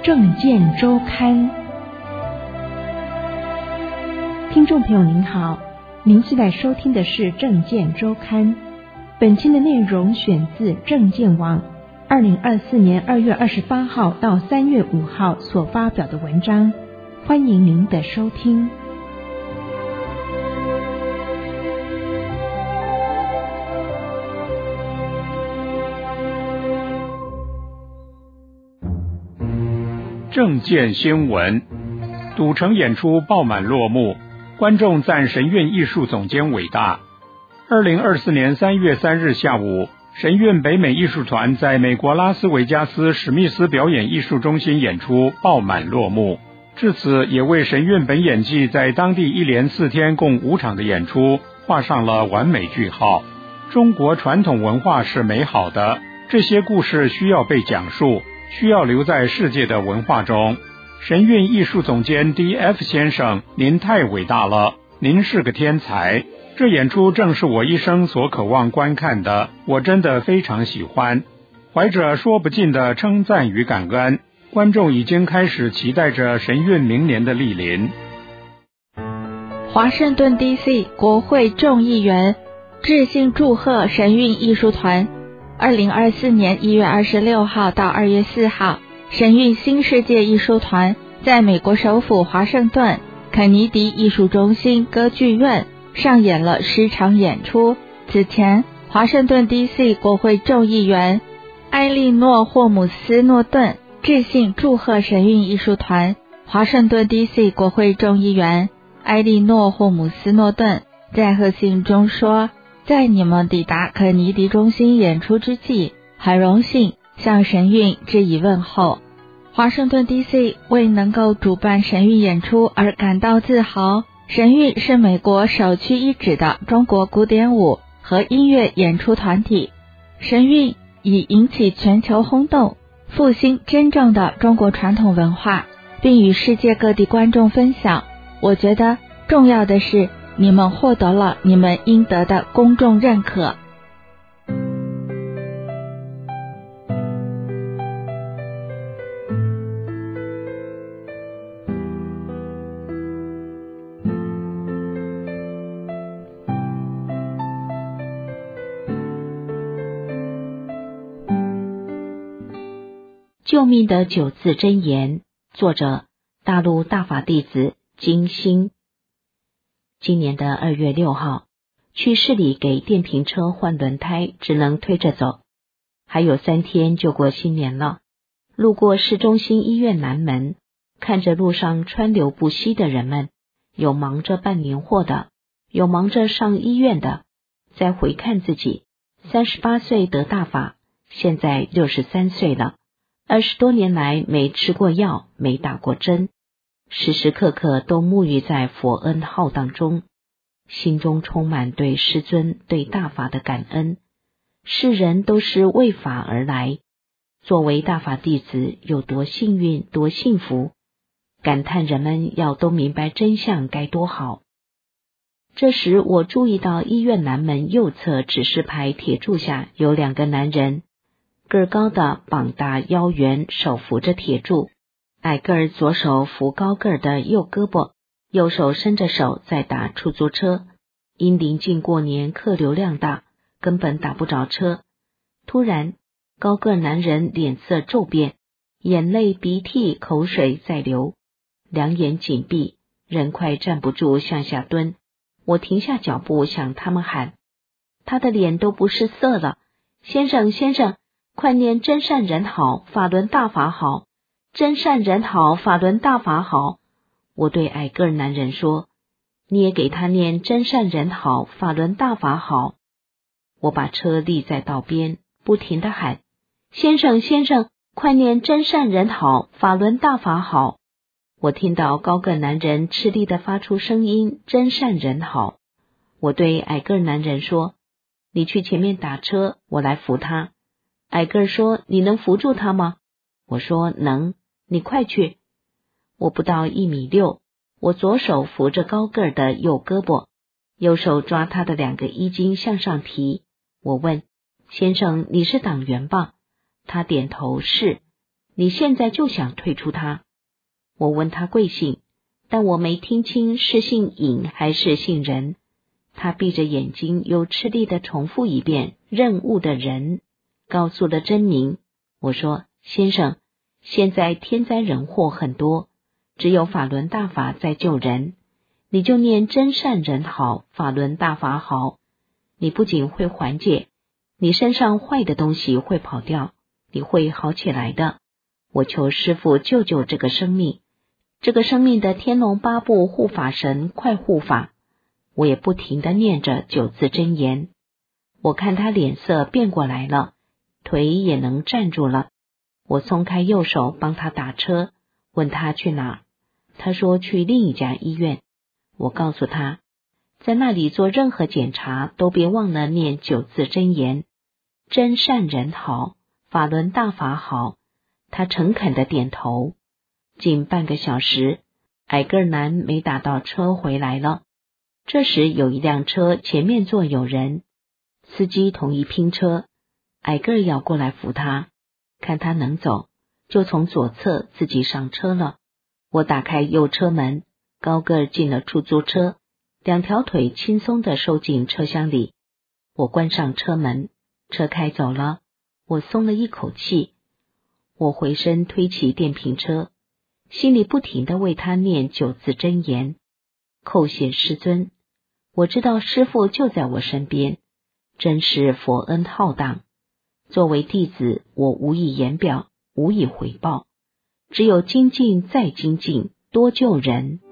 政见周刊。听众朋友您好，您现在收听的是政见周刊。本期的内容选自政见网2024年2月28号到3月5号所发表的文章，欢迎您的收听。 政见新闻，赌城演出爆满落幕，观众赞神韵艺术总监伟大。2024年3月3日下午，神韵北美艺术团在美国拉斯维加斯史密斯表演艺术中心演出爆满落幕，至此也为神韵本演季在当地一连4天共5场的演出画上了完美句号。中国传统文化是美好的，这些故事需要被讲述，需要留在世界的文化中。神韵艺术总监 D.F 先生，您太伟大了，您是个天才。这演出正是我一生所渴望观看的，我真的非常喜欢。怀着说不尽的称赞与感恩，观众已经开始期待着神韵明年的莅临。 华盛顿 D.C. 国会众议员致信祝贺神韵艺术团。2024年1月26号到2月4号，神韵新世界艺术团在美国首府华盛顿肯尼迪艺术中心歌剧院上演了10场演出。此前，华盛顿 D.C. 国会众议员埃莉诺·霍姆斯诺顿致信祝贺神韵艺术团。华盛顿 D.C. 国会众议员埃莉诺·霍姆斯诺顿在贺信中说，在你们抵达肯尼迪中心演出之际，很荣幸向神韵致以问候。华盛顿 D.C. 为能够主办神韵演出而感到自豪。神韵是美国首屈一指的中国古典舞和音乐演出团体，神韵已引起全球轰动，复兴真正的中国传统文化，并与世界各地观众分享。我觉得重要的是，你们获得了你们应得的公众认可。 救命的9字真言，作者大陆大法弟子金星。今年的2月6号，去市里给电瓶车换轮胎，只能推着走。还有3天就过新年了。路过市中心医院南门，看着路上川流不息的人们，有忙着办年货的，有忙着上医院的。再回看自己，38岁得大法，现在63岁了。20多年来没吃过药，没打过针，时时刻刻都沐浴在佛恩浩荡中，心中充满对师尊、对大法的感恩。世人都是为法而来，作为大法弟子有多幸运多幸福，感叹人们要都明白真相该多好。这时我注意到医院南门右侧指示牌铁柱下有2个男人，个儿高的膀大腰圆，手扶着铁柱，矮个儿左手扶高个儿的右胳膊，右手伸着手在打出租车。因临近过年，客流量大，根本打不着车。突然，高个男人脸色骤变，眼泪鼻涕口水在流，两眼紧闭，人快站不住向下蹲。我停下脚步向他们喊，他的脸都不是色了，先生先生，快念真善人好，法轮大法好，真善人好，法轮大法好。我对矮个儿男人说，你也给他念真善人好，法轮大法好。我把车立在道边，不停地喊，先生先生，快念真善人好，法轮大法好。我听到高个男人吃力地发出声音，真善人好。我对矮个男人说，你去前面打车，我来扶他。矮个说，你能扶住他吗？我说能，你快去。我不到1.6米，我左手扶着高个儿的右胳膊，右手抓他的2个衣襟向上提。我问，先生，你是党员吧？他点头是。 你现在就想退出他？我问他贵姓，但我没听清是姓尹还是姓任。他闭着眼睛又吃力地重复一遍任务的人，告诉了真名。我说，先生，现在天灾人祸很多，只有法轮大法在救人，你就念真善人好，法轮大法好，你不仅会缓解，你身上坏的东西会跑掉，你会好起来的。我求师父救救这个生命，这个生命的天龙八部护法神快护法。我也不停地念着9字真言。我看他脸色变过来了，腿也能站住了。我松开右手帮他打车，问他去哪儿。他说去另一家医院。我告诉他，在那里做任何检查都别忘了念9字真言，真善人好，法轮大法好。他诚恳地点头。近半个小时，矮个男没打到车回来了。这时有一辆车前面坐有人，司机同意拼车，矮个要过来扶他，看他能走，就从左侧自己上车了。我打开右车门，高个进了出租车，2条腿轻松地收进车厢里。我关上车门，车开走了，我松了一口气。我回身推起电瓶车，心里不停地为他念9字真言，叩谢师尊。我知道师父就在我身边，真是佛恩浩荡。作为弟子，我无以言表，无以回报，只有精进再精进，多救人。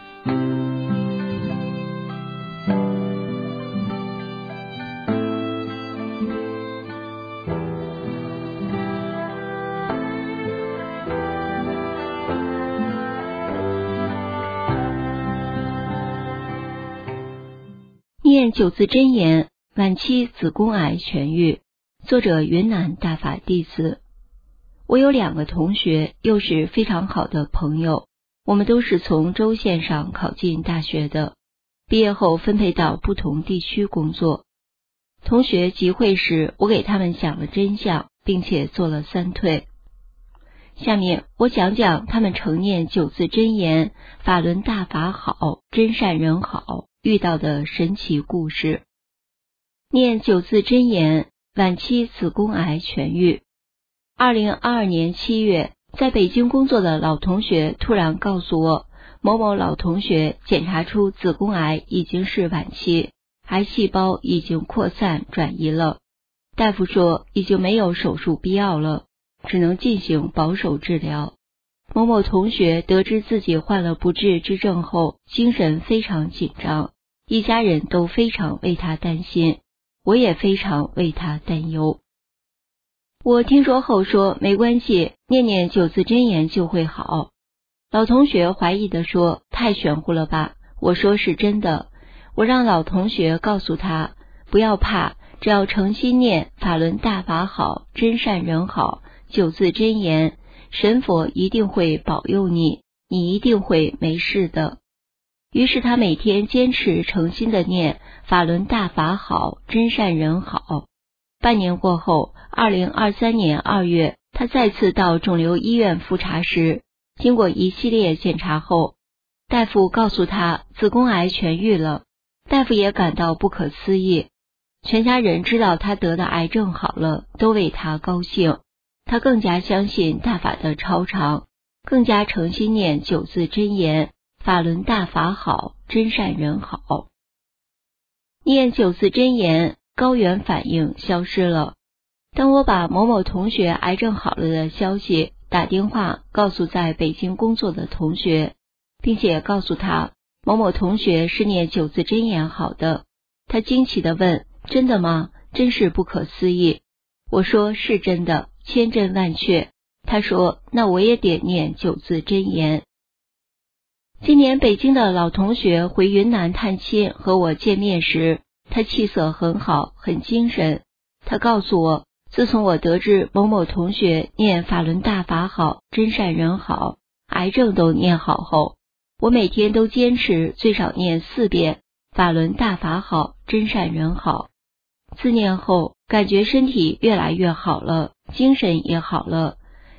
念9字真言，晚期子宫癌痊愈。作者云南大法弟子。我有2个同学，又是非常好的朋友，我们都是从州县上考进大学的，毕业后分配到不同地区工作。同学集会时，我给他们讲了真相，并且做了3退。下面我讲讲他们承念9字真言，法轮大法好，真善人好遇到的神奇故事。念9字真言，晚期子宫癌痊愈。2022年7月，在北京工作的老同学突然告诉我，某某老同学检查出子宫癌已经是晚期，癌细胞已经扩散转移了，大夫说已经没有手术必要了，只能进行保守治疗。某某同学得知自己患了不治之症后，精神非常紧张，一家人都非常为他担心，我也非常为他担忧。我听说后说没关系，念念9字真言就会好。老同学怀疑地说，太玄乎了吧？我说是真的。我让老同学告诉他，不要怕，只要诚心念法轮大法好，真善人好9字真言，神佛一定会保佑你，你一定会没事的。于是他每天坚持诚心的念法轮大法好，真善人好。半年过后，2023年2月，他再次到肿瘤医院复查时，经过一系列检查后，大夫告诉他子宫癌痊愈了。大夫也感到不可思议，全家人知道他得的癌症好了，都为他高兴。他更加相信大法的超常，更加诚心念9字真言，法轮大法好，真善人好。念9字真言，高原反应消失了。当我把某某同学癌症好了的消息打电话告诉在北京工作的同学，并且告诉他某某同学是念9字真言好的，他惊奇地问，真的吗？真是不可思议。我说是真的，千真万确。他说那我也得念9字真言。今年北京的老同学回云南探亲和我见面时，他气色很好，很精神。他告诉我，自从我得知某某同学念法轮大法好，真善人好，癌症都念好后，我每天都坚持最少念4遍法轮大法好，真善人好。自念后，感觉身体越来越好了，精神也好了。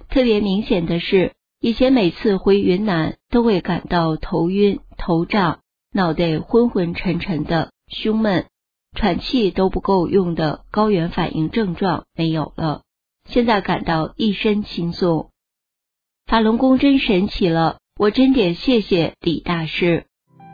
特别明显的是，以前每次回云南都会感到头晕、头胀、脑袋昏昏沉沉的、胸闷、喘气都不够用的高原反应症状没有了，现在感到一身轻松。法轮功真神奇了，我真得谢谢李大师。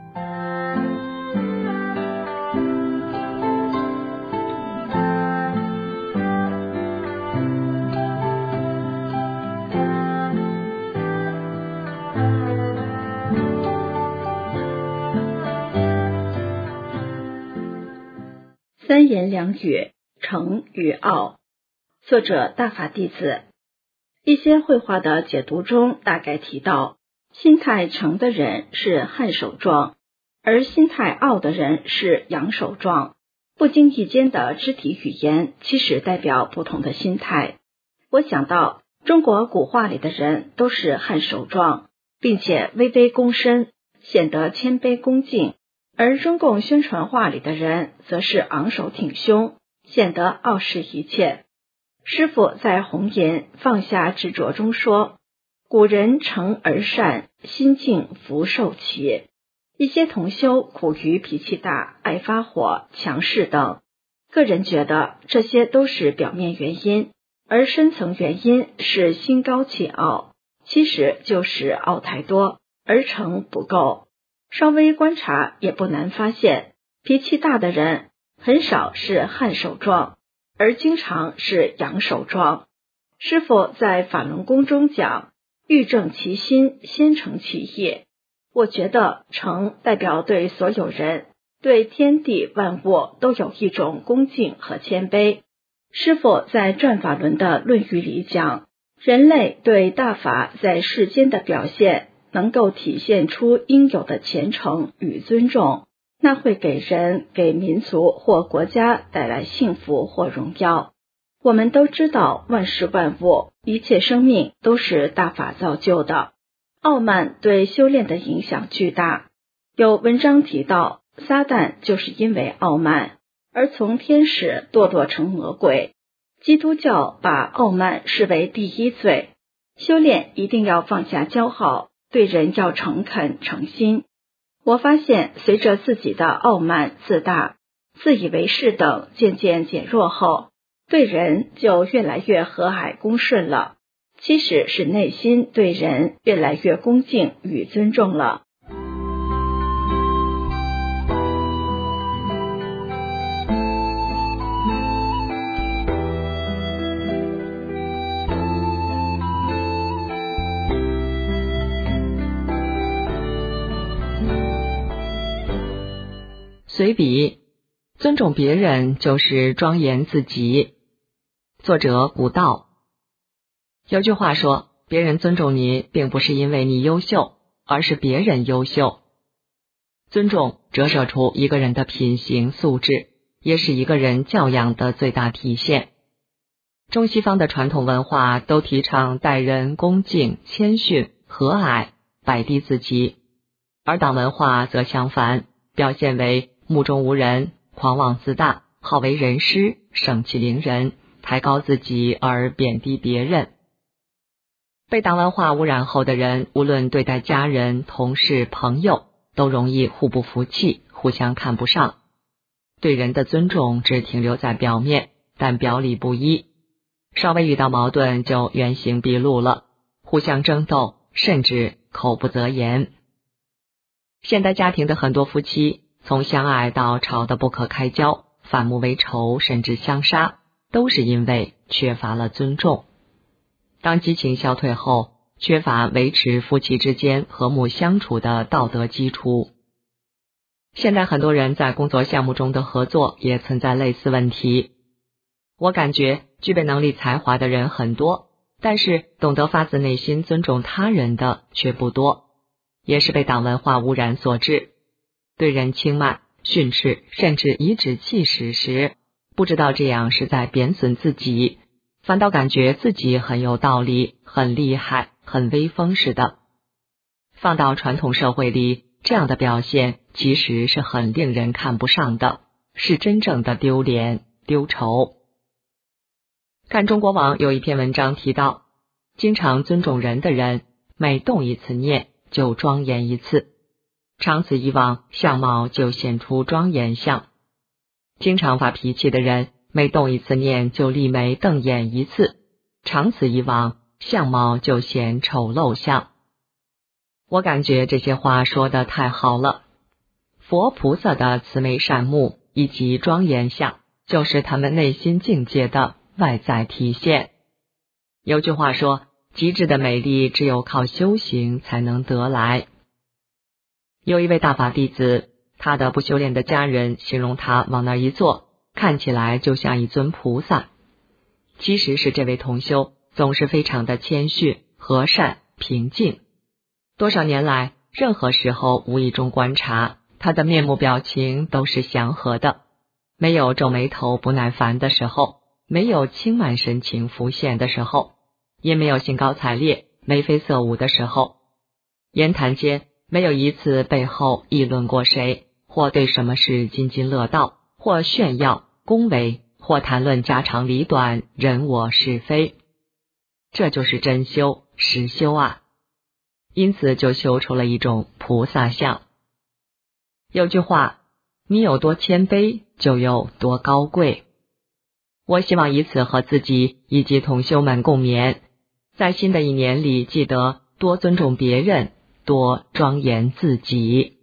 三言两语，成与傲。作者大法弟子。一些绘画的解读中大概提到，心态成的人是汉手状，而心态傲的人是阳手状。不经意间的肢体语言其实代表不同的心态。我想到中国古画里的人都是汉手状，并且微微躬身，显得谦卑恭敬，而中共宣传画里的人则是昂首挺胸，显得傲视一切。师父在红岩放下执着中说，古人诚而善，心静福寿齐。一些同修苦于脾气大、爱发火、强势等，个人觉得这些都是表面原因，而深层原因是心高气傲，其实就是傲太多，而诚不够。稍微观察也不难发现，脾气大的人很少是汉手状，而经常是阳手状。师父在法轮功中讲，欲正其心，先诚其意。我觉得诚代表对所有人、对天地万物都有一种恭敬和谦卑。师父在转法轮的论语里讲，人类对大法在世间的表现能够体现出应有的虔诚与尊重，那会给人、给民族或国家带来幸福或荣耀。我们都知道万事万物、一切生命都是大法造就的，傲慢对修炼的影响巨大。有文章提到，撒旦就是因为傲慢而从天使堕落成魔鬼。基督教把傲慢视为第一罪，修炼一定要放下骄傲，对人要诚恳诚心。我发现随着自己的傲慢、自大、自以为是等渐渐减弱后，对人就越来越和蔼恭顺了，其实是内心对人越来越恭敬与尊重了。 随笔，尊重别人就是庄严自己。作者古道。有句话说，别人尊重你，并不是因为你优秀，而是别人优秀。尊重折射出一个人的品行素质，也是一个人教养的最大体现。中西方的传统文化都提倡待人恭敬、谦逊、和蔼，摆低自己，而党文化则相反，表现为目中无人、狂妄自大、好为人师、盛气凌人，抬高自己而贬低别人。被党文化污染后的人，无论对待家人、同事、朋友，都容易互不服气，互相看不上。对人的尊重只停留在表面，但表里不一，稍微遇到矛盾就原形毕露了，互相争斗，甚至口不择言。现代家庭的很多夫妻，从相爱到吵得不可开交，反目为仇，甚至相杀，都是因为缺乏了尊重。当激情消退后，缺乏维持夫妻之间和睦相处的道德基础。现在很多人在工作项目中的合作也存在类似问题。我感觉具备能力才华的人很多，但是懂得发自内心尊重他人的却不多，也是被党文化污染所致。对人轻慢、训斥，甚至颐指气使时，不知道这样是在贬损自己，反倒感觉自己很有道理、很厉害、很威风似的。放到传统社会里，这样的表现其实是很令人看不上的，是真正的丢脸、丢丑。看中国网有一篇文章提到， 经常尊重人的人，每动一次念就庄严一次，长此以往，相貌就显出庄严相。经常发脾气的人，每动一次念就立眉瞪眼一次，长此以往，相貌就显丑陋相。我感觉这些话说得太好了。佛菩萨的慈眉善目以及庄严相，就是他们内心境界的外在体现。有句话说，极致的美丽只有靠修行才能得来。有一位大法弟子，他的不修炼的家人形容他往那儿一坐，看起来就像一尊菩萨。其实是这位同修总是非常的谦逊、和善、平静。多少年来，任何时候无意中观察，他的面目表情都是祥和的，没有皱眉头不耐烦的时候，没有轻慢神情浮现的时候，也没有兴高采烈、眉飞色舞的时候。言谈间没有一次背后议论过谁，或对什么事津津乐道，或炫耀、恭维，或谈论家长里短、人我是非。这就是真修、实修啊！因此就修出了一种菩萨相。有句话，你有多谦卑，就有多高贵。我希望以此和自己以及同修们共勉，在新的一年里，记得多尊重别人，多庄严自己。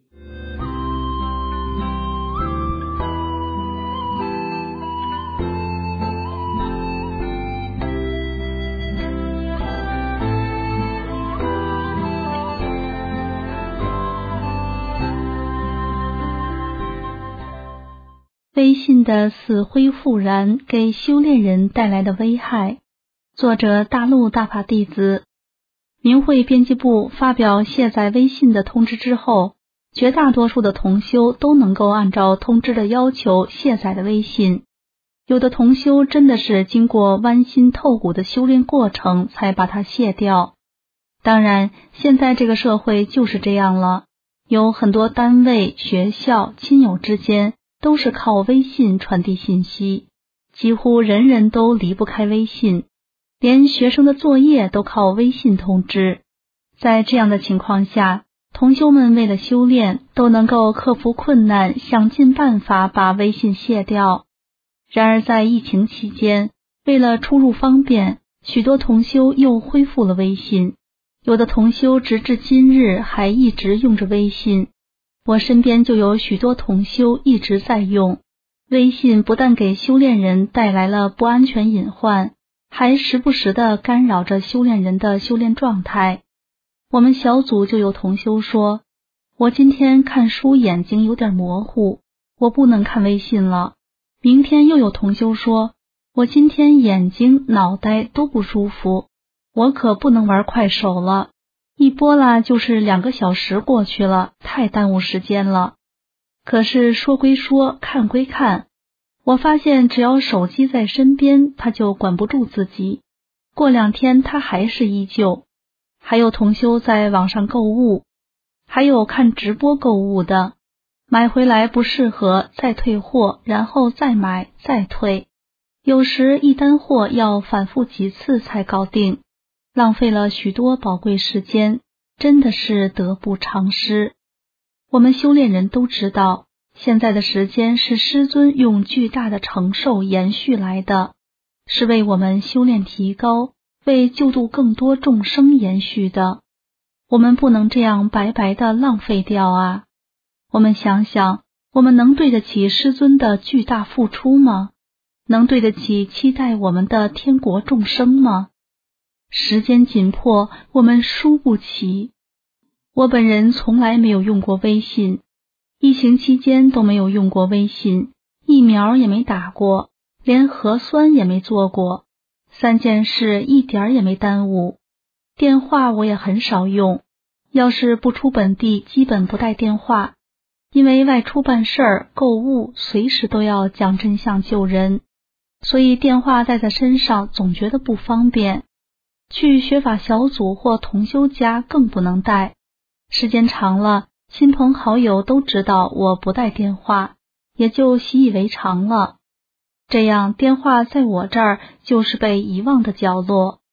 微信的死灰复燃给修炼人带来的危害。作者大陆大法弟子。明慧编辑部发表卸载微信的通知之后，绝大多数的同修都能够按照通知的要求卸载了微信。有的同修真的是经过剜心透骨的修炼过程才把它卸掉。当然，现在这个社会就是这样了，有很多单位、学校、亲友之间都是靠微信传递信息，几乎人人都离不开微信，连学生的作业都靠微信通知。在这样的情况下，同修们为了修炼，都能够克服困难，想尽办法把微信卸掉。然而在疫情期间，为了出入方便，许多同修又恢复了微信，有的同修直至今日还一直用着微信。我身边就有许多同修一直在用微信，不但给修炼人带来了不安全隐患，还时不时地干扰着修炼人的修炼状态。我们小组就有同修说，我今天看书眼睛有点模糊，我不能看微信了。明天又有同修说，我今天眼睛脑袋都不舒服，我可不能玩快手了，一播啦就是2个小时过去了，太耽误时间了。可是说归说，看归看，我发现只要手机在身边，他就管不住自己，过2天他还是依旧。还有同修在网上购物，还有看直播购物的，买回来不适合再退货，然后再买再退，有时一单货要反复几次才搞定，浪费了许多宝贵时间，真的是得不偿失。我们修炼人都知道，现在的时间是师尊用巨大的承受延续来的，是为我们修炼提高，为救度更多众生延续的。我们不能这样白白的浪费掉啊！我们想想，我们能对得起师尊的巨大付出吗？能对得起期待我们的天国众生吗？时间紧迫，我们输不起。我本人从来没有用过微信，疫情期间都没有用过微信，疫苗也没打过，连核酸也没做过，3件事一点也没耽误。电话我也很少用，要是不出本地基本不带电话，因为外出办事儿、购物随时都要讲真相救人，所以电话带在身上总觉得不方便。去学法小组或同修家更不能带，时间长了，亲朋好友都知道我不带电话，也就习以为常了。这样电话在我这儿就是被遗忘的角落。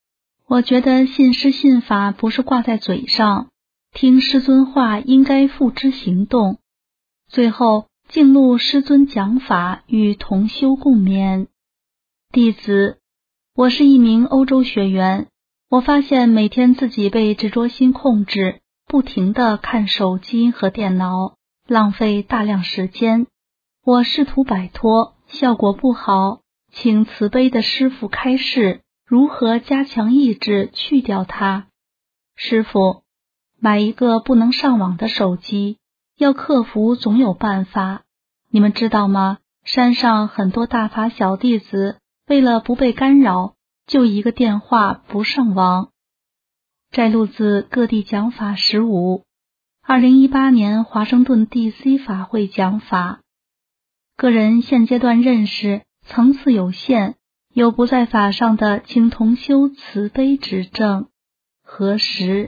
我觉得信师信法不是挂在嘴上，听师尊话应该付之行动。最后敬录师尊讲法，与同修共勉。弟子，我是一名欧洲学员，我发现每天自己被执着心控制，不停地看手机和电脑，浪费大量时间。我试图摆脱，效果不好，请慈悲的师父开示，如何加强意志去掉它。师父，买一个不能上网的手机，要克服总有办法。你们知道吗？山上很多大法小弟子为了不被干扰，就一个电话不上网。摘录自各地讲法15 2018年华盛顿 DC 法会讲法。个人现阶段认识层次有限，有不在法上的，请同修慈悲指正。何时？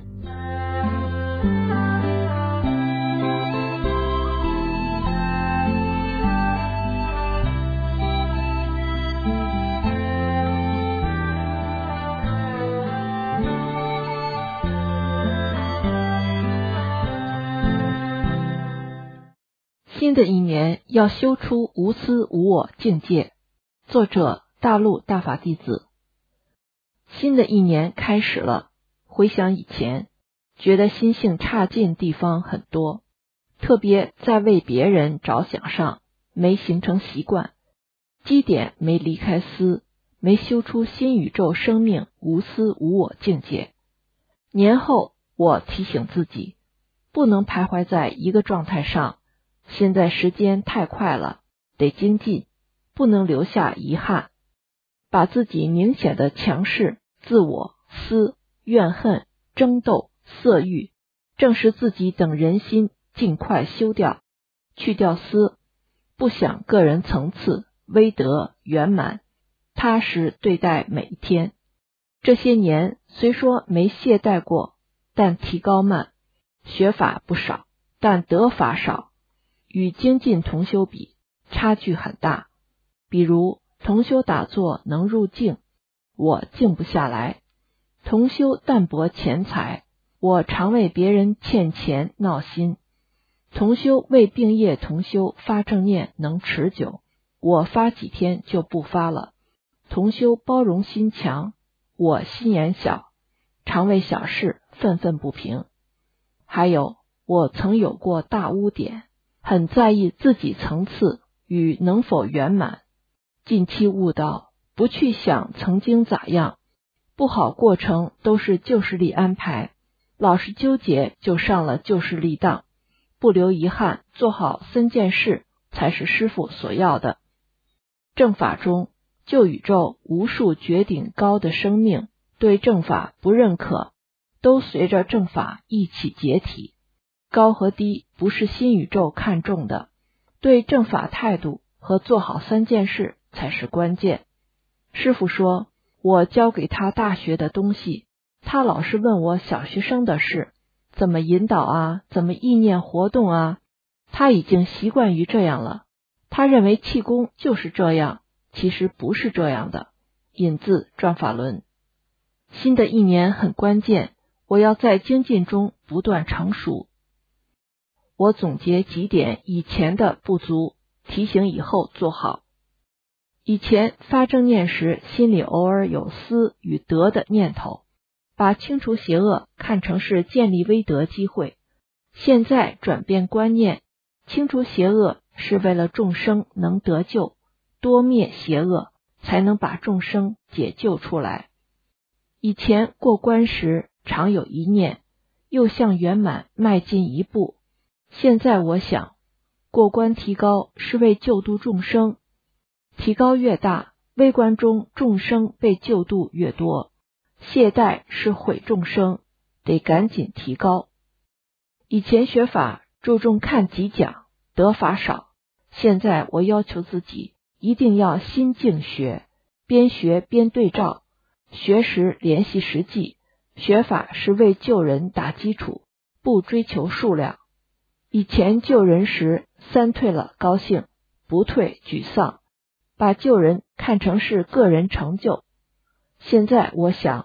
新的一年要修出无私无我境界。作者大陆大法弟子。新的一年开始了，回想以前，觉得心性差劲地方很多，特别在为别人着想上没形成习惯，基点没离开思，没修出新宇宙生命无私无我境界。年后我提醒自己，不能徘徊在一个状态上，现在时间太快了，得精进，不能留下遗憾。把自己明显的强势、自我、私、怨恨、争斗、色欲、正视自己等人心尽快修掉，去掉私，不想个人层次、威德、圆满，踏实对待每一天。这些年虽说没懈怠过，但提高慢，学法不少，但得法少，与精进同修比，差距很大。比如同修打坐能入静，我静不下来；同修淡泊钱财，我常为别人欠钱闹心；同修为病业同修发正念能持久，我发几天就不发了；同修包容心强，我心眼小，常为小事愤愤不平。还有，我曾有过大污点，很在意自己层次与能否圆满。近期悟到，不去想曾经咋样，不好过程都是旧势力安排，老是纠结就上了旧势力当，不留遗憾，做好3件事才是师父所要的。正法中，旧宇宙无数绝顶高的生命对正法不认可，都随着正法一起解体。高和低不是新宇宙看重的，对正法态度和做好3件事才是关键。师父说，我教给他大学的东西，他老是问我小学生的事，怎么引导啊，怎么意念活动啊，他已经习惯于这样了。他认为气功就是这样，其实不是这样的。引自转法轮。新的一年很关键，我要在精进中不断成熟。我总结几点以前的不足，提醒以后做好。以前发正念时，心里偶尔有私与德的念头，把清除邪恶看成是建立威德机会。现在转变观念，清除邪恶是为了众生能得救，多灭邪恶，才能把众生解救出来。以前过关时常有一念，又向圆满迈进一步。现在我想，过关提高是为救度众生，提高越大，微观中众生被救度越多，懈怠是毁众生，得赶紧提高。以前学法注重看几讲，得法少，现在我要求自己一定要心静学，边学边对照，学时联系实际，学法是为救人打基础，不追求数量。以前救人时3退了高兴，不退沮丧，把救人看成是个人成就。现在我想，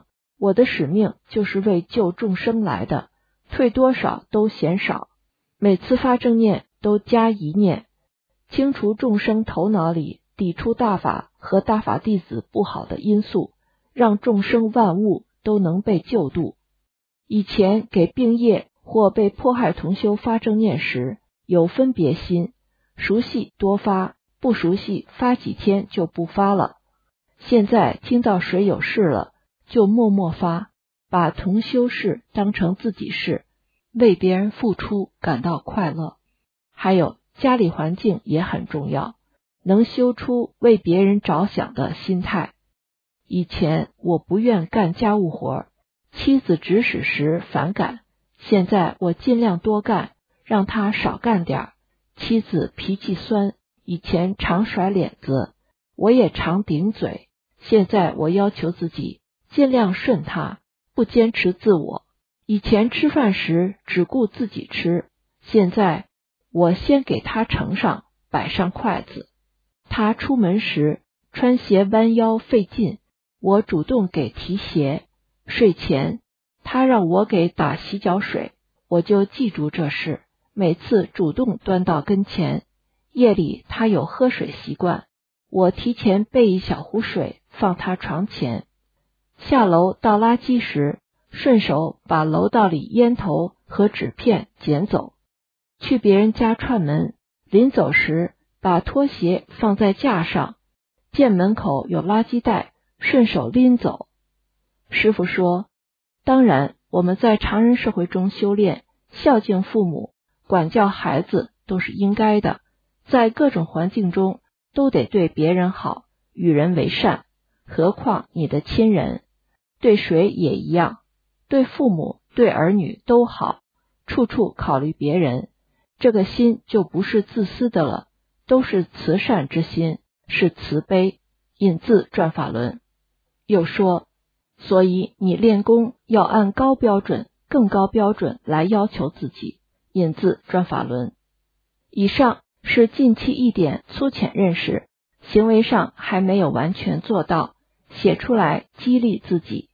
我的使命就是为救众生来的，退多少都嫌少。每次发正念都加一念，清除众生头脑里抵触大法和大法弟子不好的因素，让众生万物都能被救度。以前给病业或被迫害同修发正念时，有分别心，熟悉多发，不熟悉发几天就不发了。现在听到谁有事了，就默默发，把同修事当成自己事，为别人付出感到快乐。还有家里环境也很重要，能修出为别人着想的心态。以前我不愿干家务活，妻子指使时反感，现在我尽量多干，让她少干点。妻子脾气酸，以前常甩脸子，我也常顶嘴，现在我要求自己尽量顺她，不坚持自我。以前吃饭时只顾自己吃，现在我先给她盛上，摆上筷子。她出门时穿鞋弯腰费劲，我主动给提鞋。睡前她让我给打洗脚水，我就记住这事，每次主动端到跟前。夜里她有喝水习惯，我提前备一小壶水放她床前。下楼倒垃圾时，顺手把楼道里烟头和纸片捡走。去别人家串门，临走时把拖鞋放在架上，见门口有垃圾袋，顺手拎走。师父说，当然我们在常人社会中修炼，孝敬父母，管教孩子都是应该的，在各种环境中都得对别人好，与人为善，何况你的亲人，对谁也一样，对父母对儿女都好，处处考虑别人，这个心就不是自私的了，都是慈善之心，是慈悲。引自转法轮。又说，所以你练功要按高标准、更高标准来要求自己。引自转法轮。以上是近期一点粗浅认识，行为上还没有完全做到，写出来激励自己。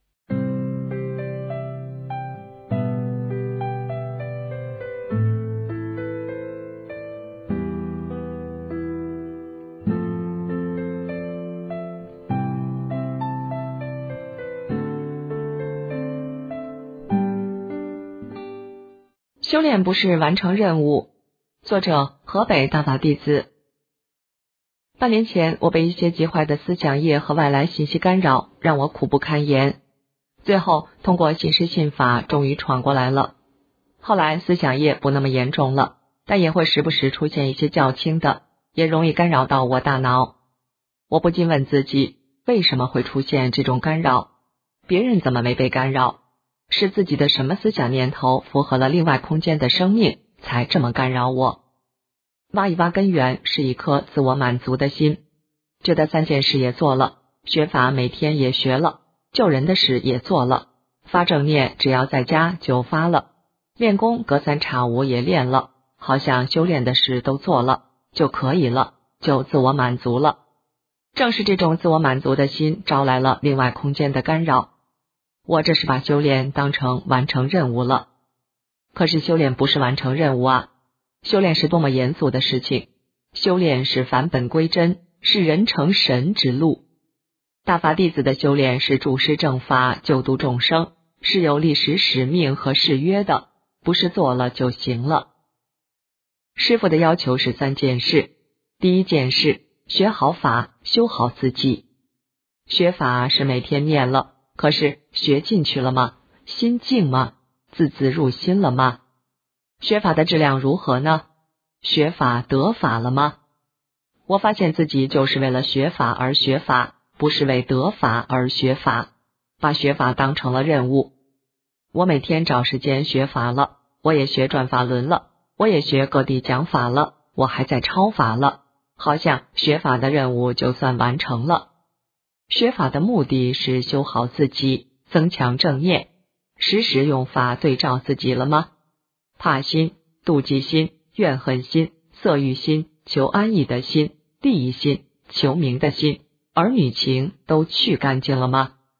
修炼不是完成任务。作者：河北大法弟子。半年前，我被一些极坏的思想业和外来信息干扰，让我苦不堪言。最后通过信师信法，终于闯过来了。后来思想业不那么严重了，但也会时不时出现一些较轻的，也容易干扰到我大脑。我不禁问自己，为什么会出现这种干扰？别人怎么没被干扰？是自己的什么思想念头符合了另外空间的生命，才这么干扰我？挖一挖根源，是一颗自我满足的心，觉得3件事也做了，学法每天也学了，救人的事也做了，发正念只要在家就发了，练功隔三差五也练了，好像修炼的事都做了就可以了，就自我满足了。正是这种自我满足的心招来了另外空间的干扰，我这是把修炼当成完成任务了。可是修炼不是完成任务啊，修炼是多么严肃的事情，修炼是返本归真，是人成神之路。大法弟子的修炼是注释正法，救度众生，是有历史使命和誓约的，不是做了就行了。师父的要求是3件事。第一件事，学好法，修好自己。学法是每天念了，可是学进去了吗？心静吗？字字入心了吗？学法的质量如何呢？学法得法了吗？我发现自己就是为了学法而学法，不是为得法而学法，把学法当成了任务。我每天找时间学法了，我也学转法轮了，我也学各地讲法了，我还在抄法了，好像学法的任务就算完成了。学法的目的是修好自己，增强正念，时时用法对照自己了吗？怕心、妒忌心、怨恨心、色欲心、求安逸的心、利益心、求名的心、儿女情都去干净了吗？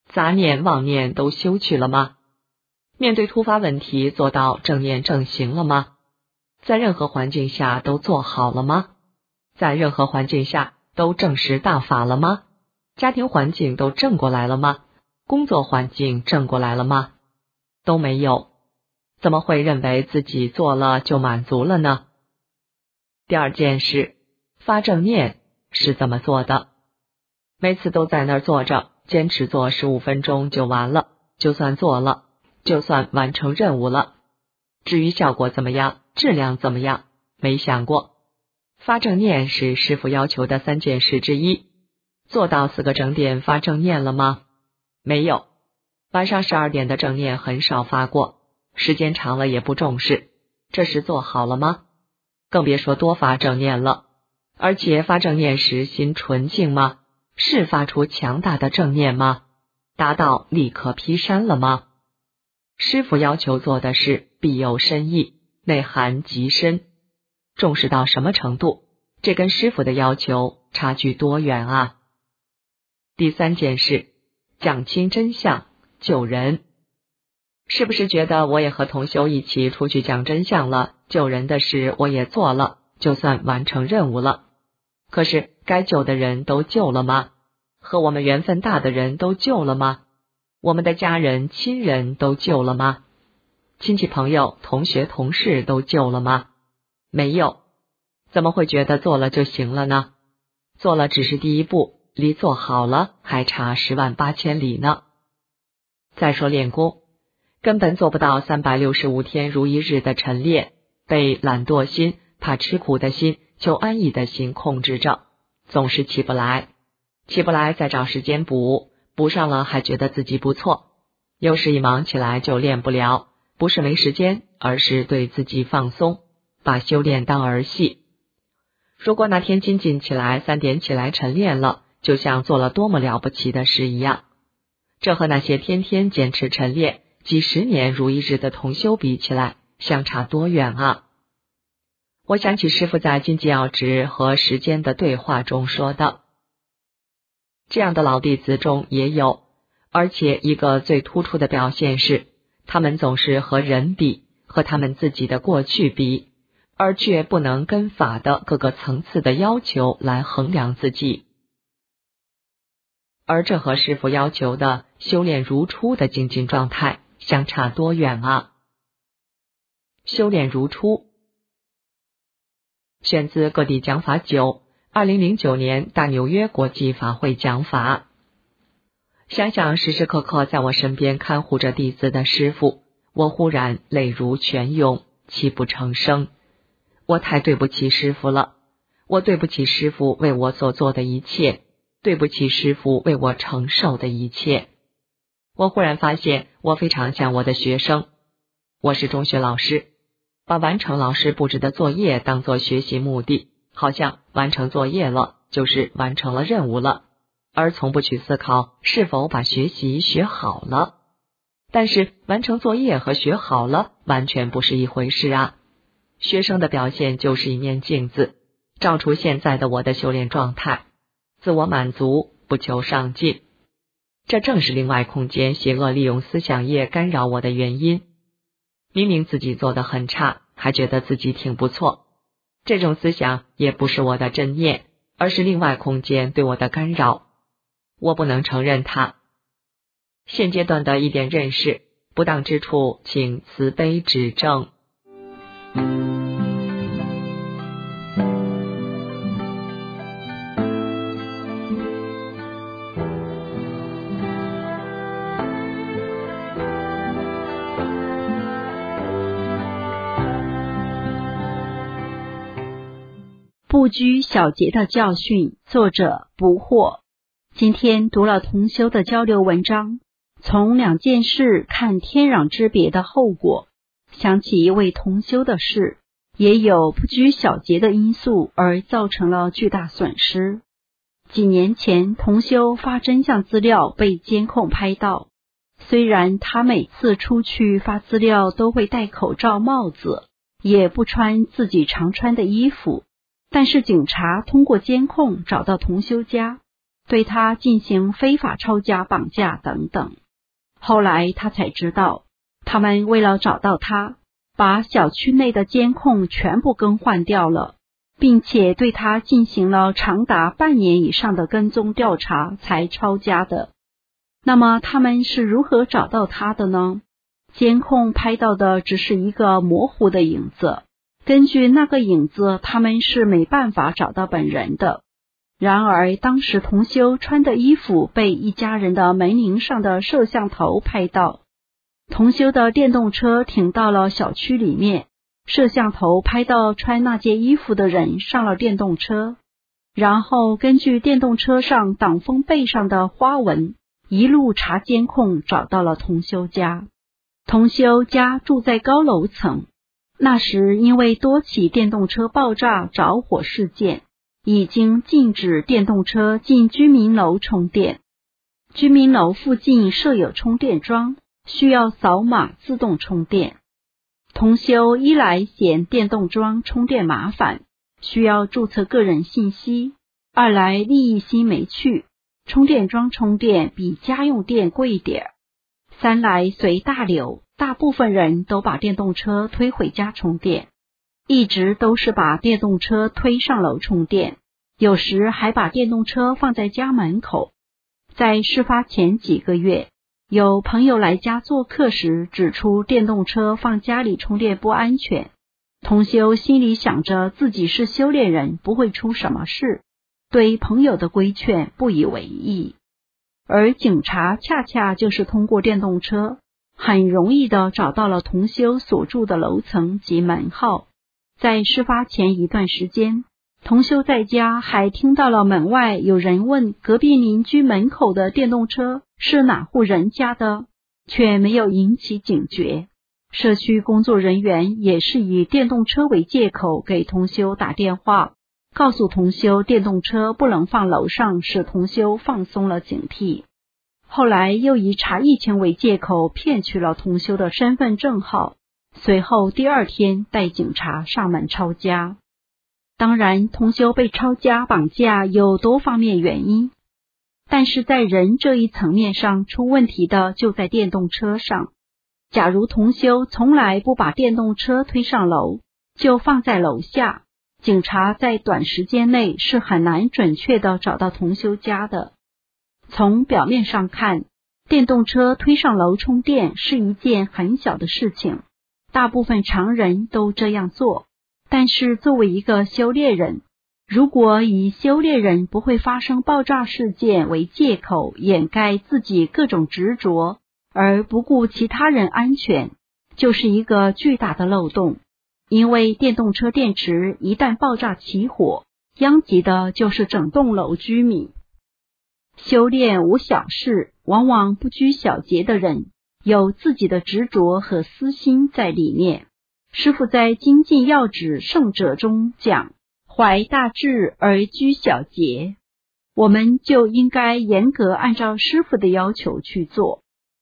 杂念妄念都修去了吗？面对突发问题做到正念正行了吗？在任何环境下都做好了吗？在任何环境下都正实大法了吗？家庭环境都正过来了吗？工作环境正过来了吗？都没有，怎么会认为自己做了就满足了呢？第二件事，发正念是怎么做的？每次都在那儿坐着，坚持做15分钟就完了，就算做了，就算完成任务了。至于效果怎么样，质量怎么样，没想过。发正念是师父要求的3件事之一，做到4个整点发正念了吗？没有，晚上12点的正念很少发过，时间长了也不重视，这是做好了吗？更别说多发正念了。而且发正念时心纯净吗？是发出强大的正念吗？达到立刻劈山了吗？师父要求做的事必有深意，内涵极深，重视到什么程度？这跟师父的要求差距多远啊！第3件事，讲清真相，救人。是不是觉得我也和同修一起出去讲真相了，救人的事我也做了，就算完成任务了？可是该救的人都救了吗？和我们缘分大的人都救了吗？我们的家人亲人都救了吗？亲戚朋友同学同事都救了吗？没有。怎么会觉得做了就行了呢？做了只是第一步，离做好了还差10万8千里呢。再说练功，根本做不到365天如一日的晨练，被懒惰心、怕吃苦的心、求安逸的心控制着，总是起不来再找时间补上了还觉得自己不错，有时一忙起来就练不了，不是没时间，而是对自己放松，把修炼当儿戏。如果那天精进起来3点起来晨练了，就像做了多么了不起的事一样。这和那些天天坚持晨练几10年如一日的同修比起来，相差多远啊！我想起师父在经济要旨和时间的对话中说的，这样的老弟子中也有，而且一个最突出的表现是，他们总是和人比，和他们自己的过去比，而却不能跟法的各个层次的要求来衡量自己。而这和师父要求的修炼如初的精进状态相差多远啊！修炼如初，选自各地讲法9 2009年大纽约国际法会讲法。想想时时刻刻在我身边看护着弟子的师父，我忽然泪如泉涌，泣不成声。我太对不起师父了，我对不起师父为我所做的一切，对不起师父为我承受的一切。我忽然发现我非常像我的学生，我是中学老师，把完成老师布置的作业当作学习目的，好像完成作业了就是完成了任务了，而从不去思考是否把学习学好了。但是完成作业和学好了完全不是一回事啊！学生的表现就是一面镜子，照出现在的我的修炼状态，自我满足，不求上进。这正是另外空间邪恶利用思想业干扰我的原因。明明自己做得很差，还觉得自己挺不错，这种思想也不是我的真念，而是另外空间对我的干扰。我不能承认它。现阶段的一点认识，不当之处请慈悲指正。 不拘小节的教训，作者不惑。今天读了同修的交流文章，从2件事看天壤之别的后果，想起一位同修的事，也有不拘小节的因素而造成了巨大损失。几年前，同修发真相资料被监控拍到，虽然他每次出去发资料都会戴口罩帽子，也不穿自己常穿的衣服，但是警察通过监控找到同修家， 对他进行非法抄家、绑架等等。后来他才知道，他们为了找到他，把小区内的监控全部更换掉了，并且对他进行了长达半年以上的跟踪调查才抄家的。那么他们是如何找到他的呢？监控拍到的只是一个模糊的影子，根据那个影子，他们是没办法找到本人的。然而当时同修穿的衣服被一家人的门铃上的摄像头拍到，同修的电动车停到了小区里面，摄像头拍到穿那件衣服的人上了电动车，然后根据电动车上挡风背上的花纹，一路查监控找到了同修家。同修家住在高楼层，那时因为多起电动车爆炸着火事件，已经禁止电动车进居民楼充电。居民楼附近设有充电桩，需要扫码自动充电。同修一来嫌电动桩充电麻烦，需要注册个人信息；二来利益心没趣，充电桩充电比家用电贵点；三来随大流，大部分人都把电动车推回家充电，一直都是把电动车推上楼充电，有时还把电动车放在家门口。在事发前几个月，有朋友来家做客时指出电动车放家里充电不安全，同修心里想着自己是修炼人，不会出什么事，对朋友的规劝不以为意。而警察恰恰就是通过电动车很容易地找到了同修所住的楼层及门号。在事发前一段时间，同修在家还听到了门外有人问隔壁邻居门口的电动车是哪户人家的，却没有引起警觉。社区工作人员也是以电动车为借口给同修打电话，告诉同修电动车不能放楼上，使同修放松了警惕。后来又以查疫情为借口骗取了同修的身份证号，随后第二天带警察上门抄家。当然，同修被抄家绑架有多方面原因，但是在人这一层面上出问题的就在电动车上。假如同修从来不把电动车推上楼，就放在楼下，警察在短时间内是很难准确地找到同修家的。从表面上看，电动车推上楼充电是一件很小的事情，大部分常人都这样做。但是作为一个修炼人，如果以修炼人不会发生爆炸事件为借口掩盖自己各种执着，而不顾其他人安全，就是一个巨大的漏洞。因为电动车电池一旦爆炸起火，殃及的就是整栋楼居民。修炼无小事，往往不拘小节的人有自己的执着和私心在里面。师父在精进要旨圣者中讲，怀大志而居小节，我们就应该严格按照师父的要求去做。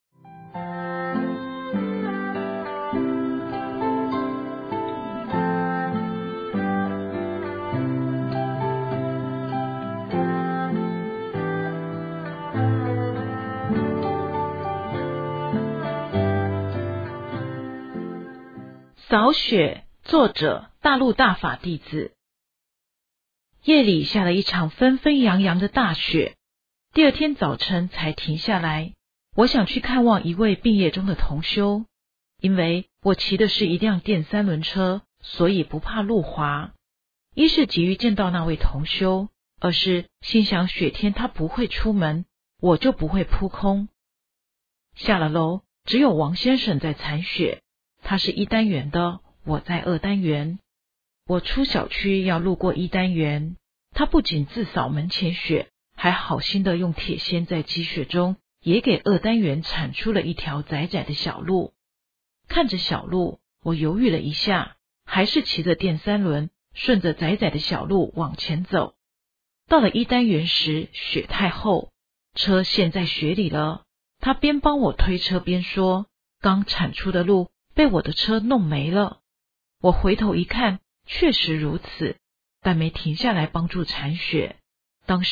扫雪，作者大陆大法弟子。夜里下了一场纷纷扬扬的大雪，第二天早晨才停下来。我想去看望一位病业中的同修，因为我骑的是一辆电三轮车，所以不怕路滑。一是急于见到那位同修，二是心想雪天他不会出门，我就不会扑空。下了楼，只有王先生在铲雪，他是1单元的，我在2单元。我出小区要路过1单元，他不仅自扫门前雪，还好心的用铁锨在积雪中也给2单元铲出了一条窄窄的小路。看着小路，我犹豫了一下，还是骑着电三轮顺着窄窄的小路往前走。到了1单元时，雪太厚，车陷在雪里了。他边帮我推车边说，刚铲出的路被我的车弄没了。我回头一看，确实如此，但没停下来帮助铲雪。当时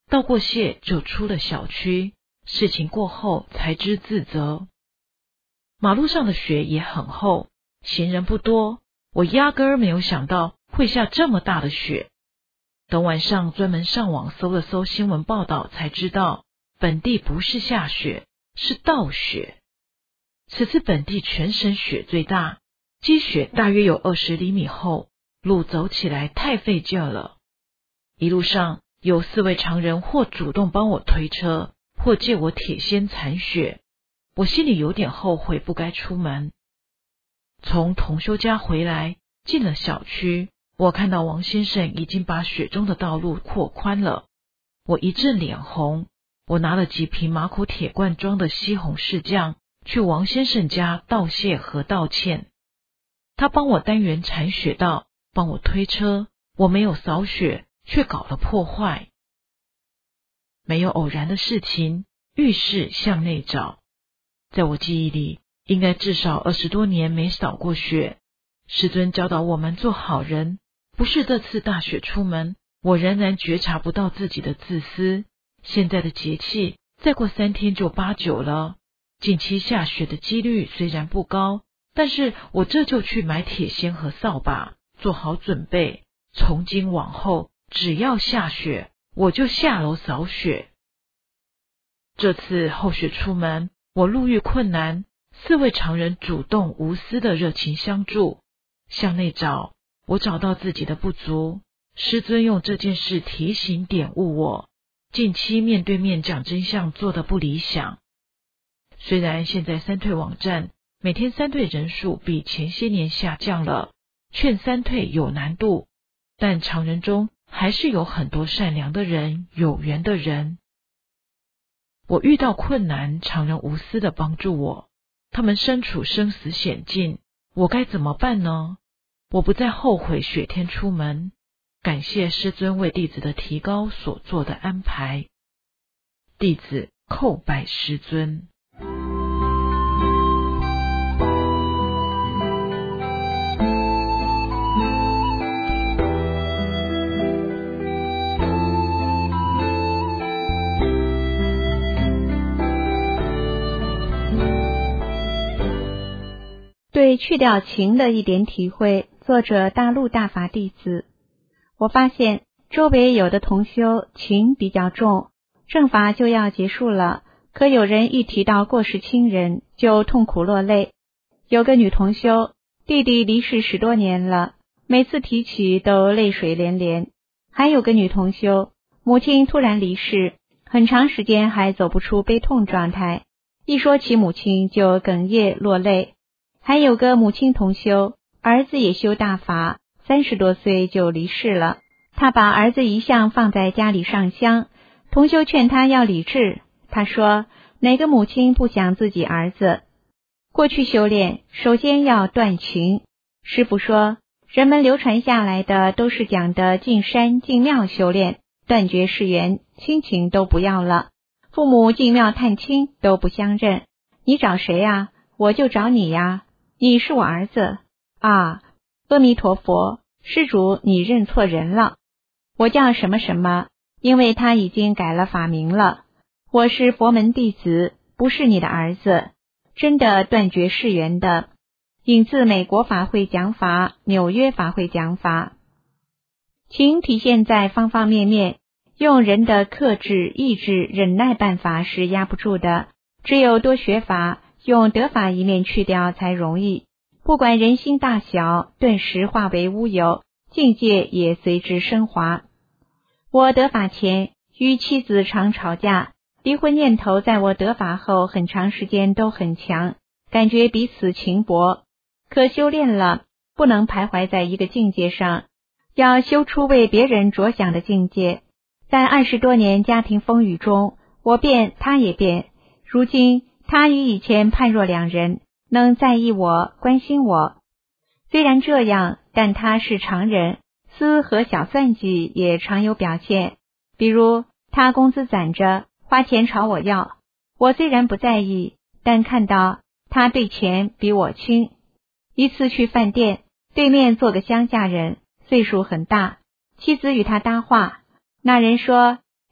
道过谢就出了小区，事情过后才知自责。马路上的雪也很厚，行人不多，我压根儿没有想到会下这么大的雪。等晚上专门上网搜了搜新闻报道，才知道本地不是下雪，是倒雪。此次本地全省雪最大，积雪大约有20厘米厚，路走起来太费劲了。一路上有4位常人或主动帮我推车，或借我铁锨铲雪，我心里有点后悔不该出门。从同修家回来，进了小区，我看到王先生已经把雪中的道路扩宽了，我一阵脸红。我拿了几瓶马口铁罐装的西红柿酱去王先生家道谢和道歉。他帮我单元铲雪道，帮我推车，我没有扫雪，却搞了破坏。没有偶然的事情，遇事向内找。在我记忆里，应该至少20多年没扫过雪。师尊教导我们做好人，不是这次大雪出门，我仍然觉察不到自己的自私。现在的节气，再过3天就8、9了。近期下雪的几率虽然不高，但是我这就去买铁锨和扫把，做好准备。从今往后，只要下雪，我就下楼扫雪。这次后雪出门，我路遇困难，4位常人主动无私的热情相助。向内找，我找到自己的不足，师尊用这件事提醒点悟我。近期面对面讲真相做得不理想。虽然现在三退网站每天三退人数比前些年下降了，劝三退有难度，但常人中还是有很多善良的人，有缘的人。我遇到困难，常人无私的帮助我，他们身处生死险境，我该怎么办呢？我不再后悔雪天出门，感谢师尊为弟子的提高所做的安排。弟子叩拜师尊。 对去掉情的一点体会，作者大陆大法弟子。我发现周围有的同修情比较重，正法就要结束了，可有人一提到过世亲人就痛苦落泪。有个女同修，弟弟离世10多年了，每次提起都泪水连连。还有个女同修，母亲突然离世，很长时间还走不出悲痛状态，一说起母亲就哽咽落泪。还有个母亲同修，儿子也修大法，30多岁就离世了。他把儿子遗像放在家里上香，同修劝他要理智。他说，哪个母亲不想自己儿子？过去修炼，首先要断情。师父说，人们流传下来的都是讲的进山进庙修炼，断绝世缘，亲情都不要了，父母进庙探亲都不相认。你找谁呀？我就找你呀。你是我儿子啊！阿弥陀佛，施主你认错人了，我叫什么什么，因为他已经改了法名了。我是佛门弟子，不是你的儿子，真的断绝世缘的。引自美国法会讲法，纽约法会讲法。情体现在方方面面，用人的克制、意志、忍耐办法是压不住的，只有多学法，用德法一面去掉才容易。不管人心大小，顿时化为乌有，境界也随之升华。我得法前与妻子常吵架，离婚念头在我得法后很长时间都很强，感觉彼此情薄。可修炼了，不能徘徊在一个境界上，要修出为别人着想的境界。在20多年家庭风雨中，我变，他也变。如今他与以前判若两人，能在意我，关心我。虽然这样，但他是常人，私和小算计也常有表现。比如他工资攒着，花钱朝我要，我虽然不在意，但看到他对钱比我轻。一次去饭店，对面坐个乡下人，岁数很大，妻子与他搭话，那人说，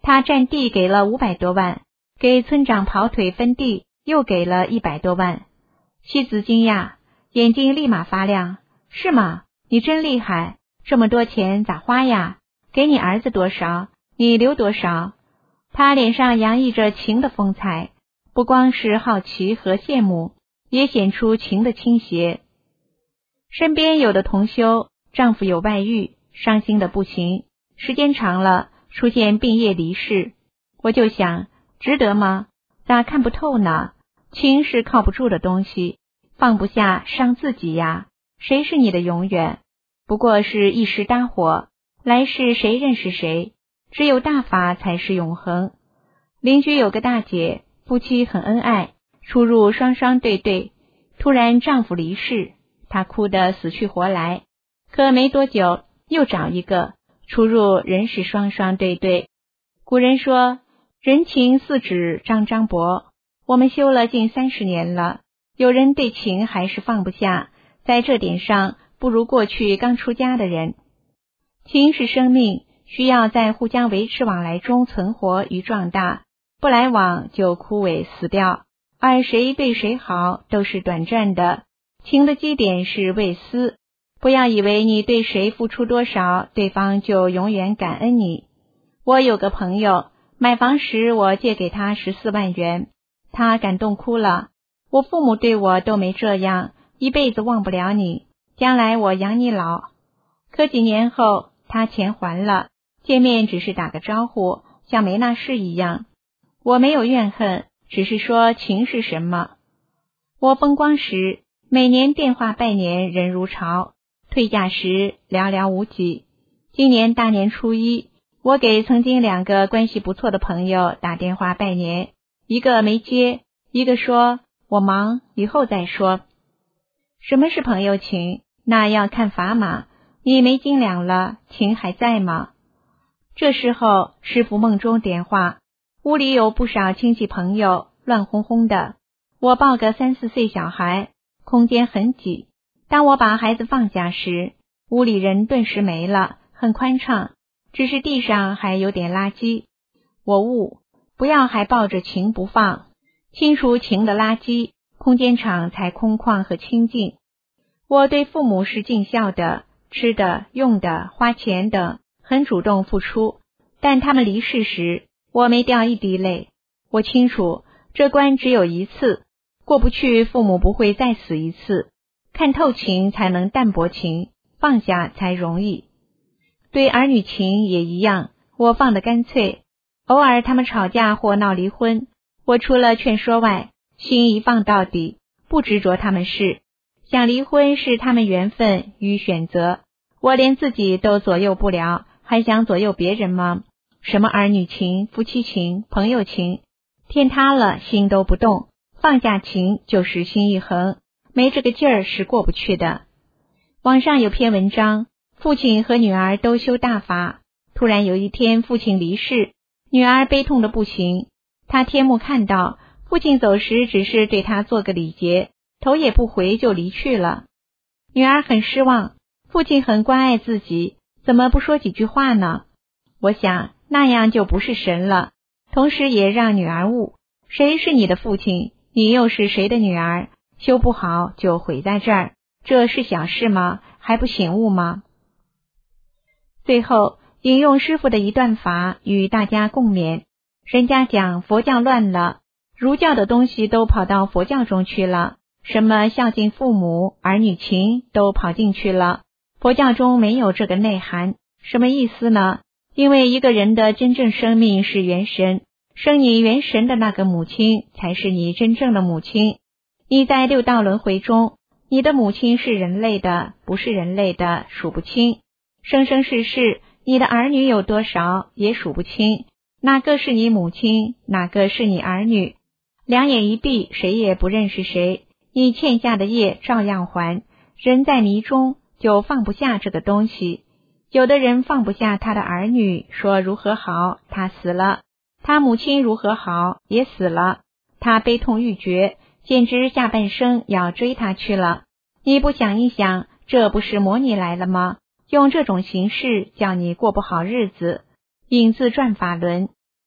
他占地给了500多万，给村长跑腿分地又给了100多万。妻子惊讶，眼睛立马发亮，是吗？你真厉害，这么多钱咋花呀？给你儿子多少？你留多少？他脸上洋溢着情的风采，不光是好奇和羡慕，也显出情的倾斜。身边有的同修丈夫有外遇，伤心的不行，时间长了出现病业离世，我就想，值得吗？咋看不透呢？情是靠不住的东西，放不下伤自己呀。谁是你的永远？不过是一时搭伙，来世谁认识谁？只有大法才是永恒。邻居有个大姐，夫妻很恩爱，出入双双对对，突然丈夫离世，她哭得死去活来，可没多久又找一个，出入仍是双双对对。古人说，人情似纸张张薄，我们修了近30年了，有人对情还是放不下，在这点上不如过去刚出家的人。情是生命，需要在互相维持往来中存活与壮大，不来往就枯萎死掉，而谁对谁好都是短暂的。情的基点是为私，不要以为你对谁付出多少，对方就永远感恩你。我有个朋友，买房时我借给他14万元，他感动哭了，我父母对我都没这样，一辈子忘不了你，将来我养你老。可几年后他钱还了，见面只是打个招呼，像没那事一样。我没有怨恨，只是说情是什么。我风光时每年电话拜年人如潮，退嫁时寥寥无几。今年大年初一，我给曾经2个关系不错的朋友打电话拜年，一个没接，一个说我忙，以后再说。什么是朋友情？那要看砝码，你没斤两了，情还在吗？这时候师父梦中点化，屋里有不少亲戚朋友，乱哄哄的，我抱个3、4岁小孩，空间很挤。当我把孩子放下时，屋里人顿时没了，很宽敞，只是地上还有点垃圾。我悟，不要还抱着情不放，清除情的垃圾，空间场才空旷和清净。我对父母是尽孝的，吃的、用的、花钱等，很主动付出，但他们离世时，我没掉一滴泪。我清楚，这关只有一次，过不去，父母不会再死一次。看透情才能淡泊情，放下才容易。对儿女情也一样，我放得干脆。偶尔他们吵架或闹离婚，我除了劝说外，心一放到底，不执着他们事。想离婚是他们缘分与选择，我连自己都左右不了，还想左右别人吗？什么儿女情、夫妻情、朋友情，天塌了心都不动，放下情就是心一横，没这个劲儿是过不去的。网上有篇文章，父亲和女儿都修大法，突然有一天父亲离世，女儿悲痛的不行，她天幕看到父亲走时只是对她做个礼节，头也不回就离去了。女儿很失望，父亲很关爱自己，怎么不说几句话呢？我想那样就不是神了，同时也让女儿悟，谁是你的父亲，你又是谁的女儿，修不好就毁在这儿，这是小事吗？还不醒悟吗？最后引用师父的一段法与大家共勉，人家讲佛教乱了，儒教的东西都跑到佛教中去了，什么孝敬父母、儿女情都跑进去了，佛教中没有这个内涵。什么意思呢？因为一个人的真正生命是元神，生你元神的那个母亲才是你真正的母亲。你在六道轮回中，你的母亲是人类的，不是人类的数不清，生生世世你的儿女有多少也数不清，哪个是你母亲，哪个是你儿女，两眼一闭，谁也不认识谁，你欠下的业照样还。人在迷中就放不下这个东西，有的人放不下他的儿女，说如何好，他死了；他母亲如何好，也死了，他悲痛欲绝，简直下半生要追他去了。你不想一想，这不是模拟来了吗？用这种形式叫你过不好日子。引自转法轮，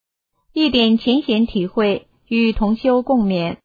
一点浅显体会，与同修共勉。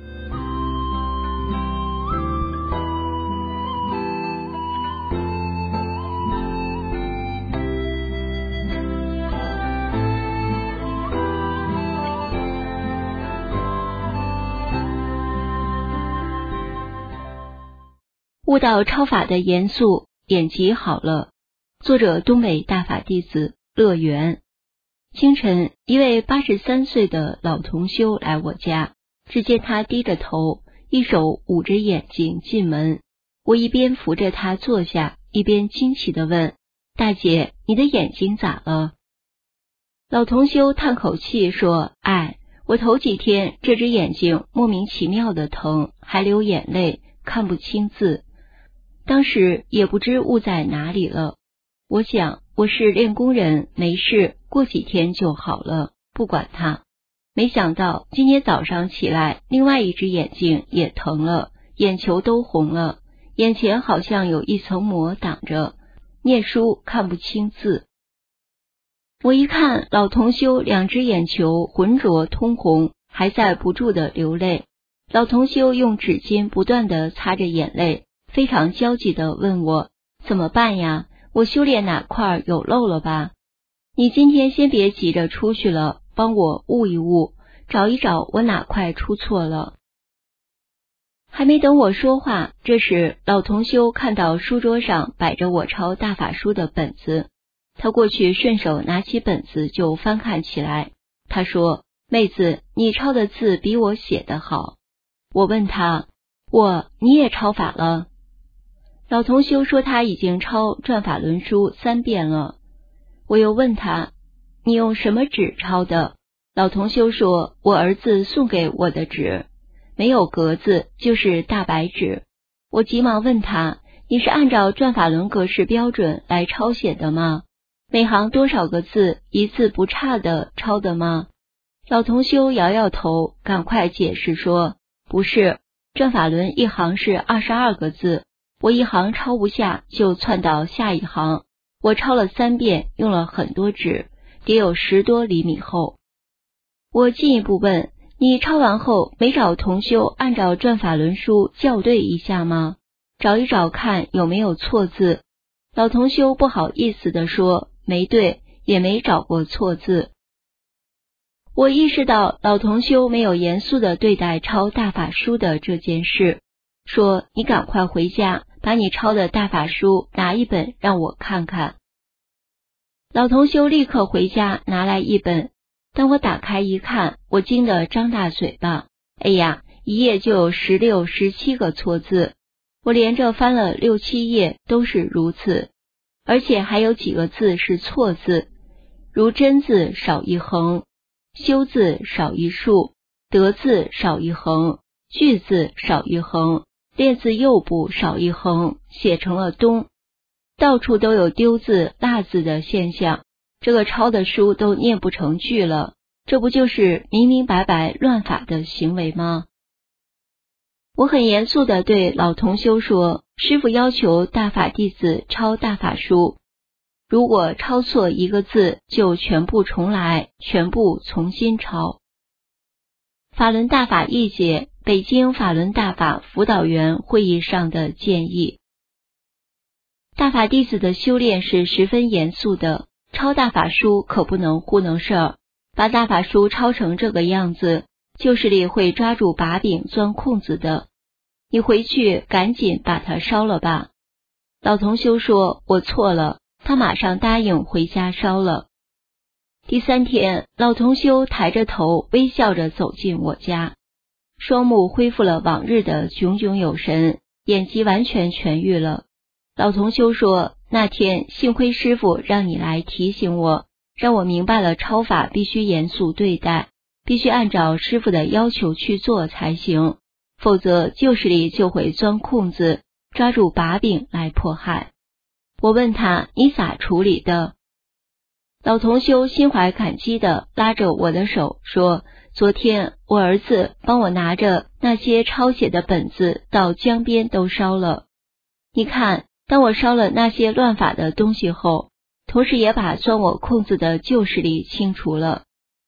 悟道超法的严肃，眼疾好了。作者东北大法弟子乐园。清晨，一位83岁的老同修来我家，只见他低着头，一手捂着眼睛进门。我一边扶着他坐下，一边惊奇地问：大姐，你的眼睛咋了？老同修叹口气说：我头几天这只眼睛莫名其妙的疼，还流眼泪，看不清字。当时也不知误在哪里了。我想我是练功人，没事，过几天就好了，不管它。没想到今天早上起来，另外一只眼睛也疼了，眼球都红了，眼前好像有一层膜挡着，念书看不清字。我一看老同修两只眼球浑浊通红，还在不住的流泪。老同修用纸巾不断的擦着眼泪，非常焦急地问我：怎么办呀？我修炼哪块有漏了吧？你今天先别急着出去了，帮我悟一悟，找一找我哪块出错了。还没等我说话，这时老同修看到书桌上摆着我抄大法书的本子，他过去顺手拿起本子就翻看起来。他说：妹子，你抄的字比我写的好。我问他：你也抄法了？老同修说他已经抄转法轮书3遍了。我又问他：你用什么纸抄的？老同修说：我儿子送给我的纸，没有格子，就是大白纸。我急忙问他：你是按照转法轮格式标准来抄写的吗？每行多少个字，一字不差的抄的吗？老同修摇摇头，赶快解释说：不是，转法轮一行是22个字，我一行抄不下就窜到下一行，我抄了3遍，用了很多纸，得有10多厘米厚。我进一步问：你抄完后没找同修按照转法轮书校对一下吗？找一找看有没有错字。老同修不好意思地说：没对，也没找过错字。我意识到老同修没有严肃地对待抄大法书的这件事，说：你赶快回家，把你抄的大法书拿一本让我看看。老同修立刻回家拿来一本，当我打开一看，我惊得张大嘴巴。哎呀，一页就有16、17个错字，我连着翻了6、7页都是如此，而且还有几个字是错字，如真字少一横，修字少一竖，德字少一横，句字少一横，练字右部少一横，写成了东，到处都有丢字落字的现象，这个抄的书都念不成句了，这不就是明明白白乱法的行为吗？我很严肃地对老同修说：师父要求大法弟子抄大法书，如果抄错一个字，就全部重来，全部重新抄。法轮大法译解，北京法轮大法辅导员会议上的建议。大法弟子的修炼是十分严肃的，抄大法书可不能糊弄事儿，把大法书抄成这个样子，旧势力会抓住把柄钻空子的。你回去赶紧把它烧了吧。老同修说：我错了，他马上答应回家烧了。第3天，老同修抬着头微笑着走进我家，双目恢复了往日的炯炯有神，眼疾完全痊愈了。老同修说：那天幸亏师父让你来提醒我，让我明白了抄法必须严肃对待，必须按照师父的要求去做才行，否则旧势力就会钻空子，抓住把柄来迫害。我问他：你咋处理的？老同修心怀感激地拉着我的手说：昨天我儿子帮我拿着那些抄写的本子到江边都烧了。你看，当我烧了那些乱法的东西后，同时也把钻我空子的旧势力清除了。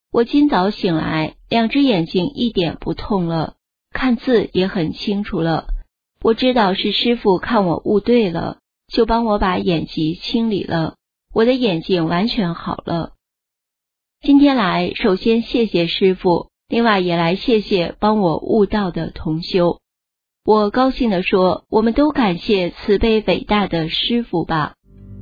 我今早醒来，2只眼睛一点不痛了，看字也很清楚了。我知道是师父看我悟对了，就帮我把眼疾清理了，我的眼睛完全好了。今天来，首先谢谢师父，另外也来谢谢帮我悟道的同修。我高兴地说，我们都感谢慈悲伟大的师父吧。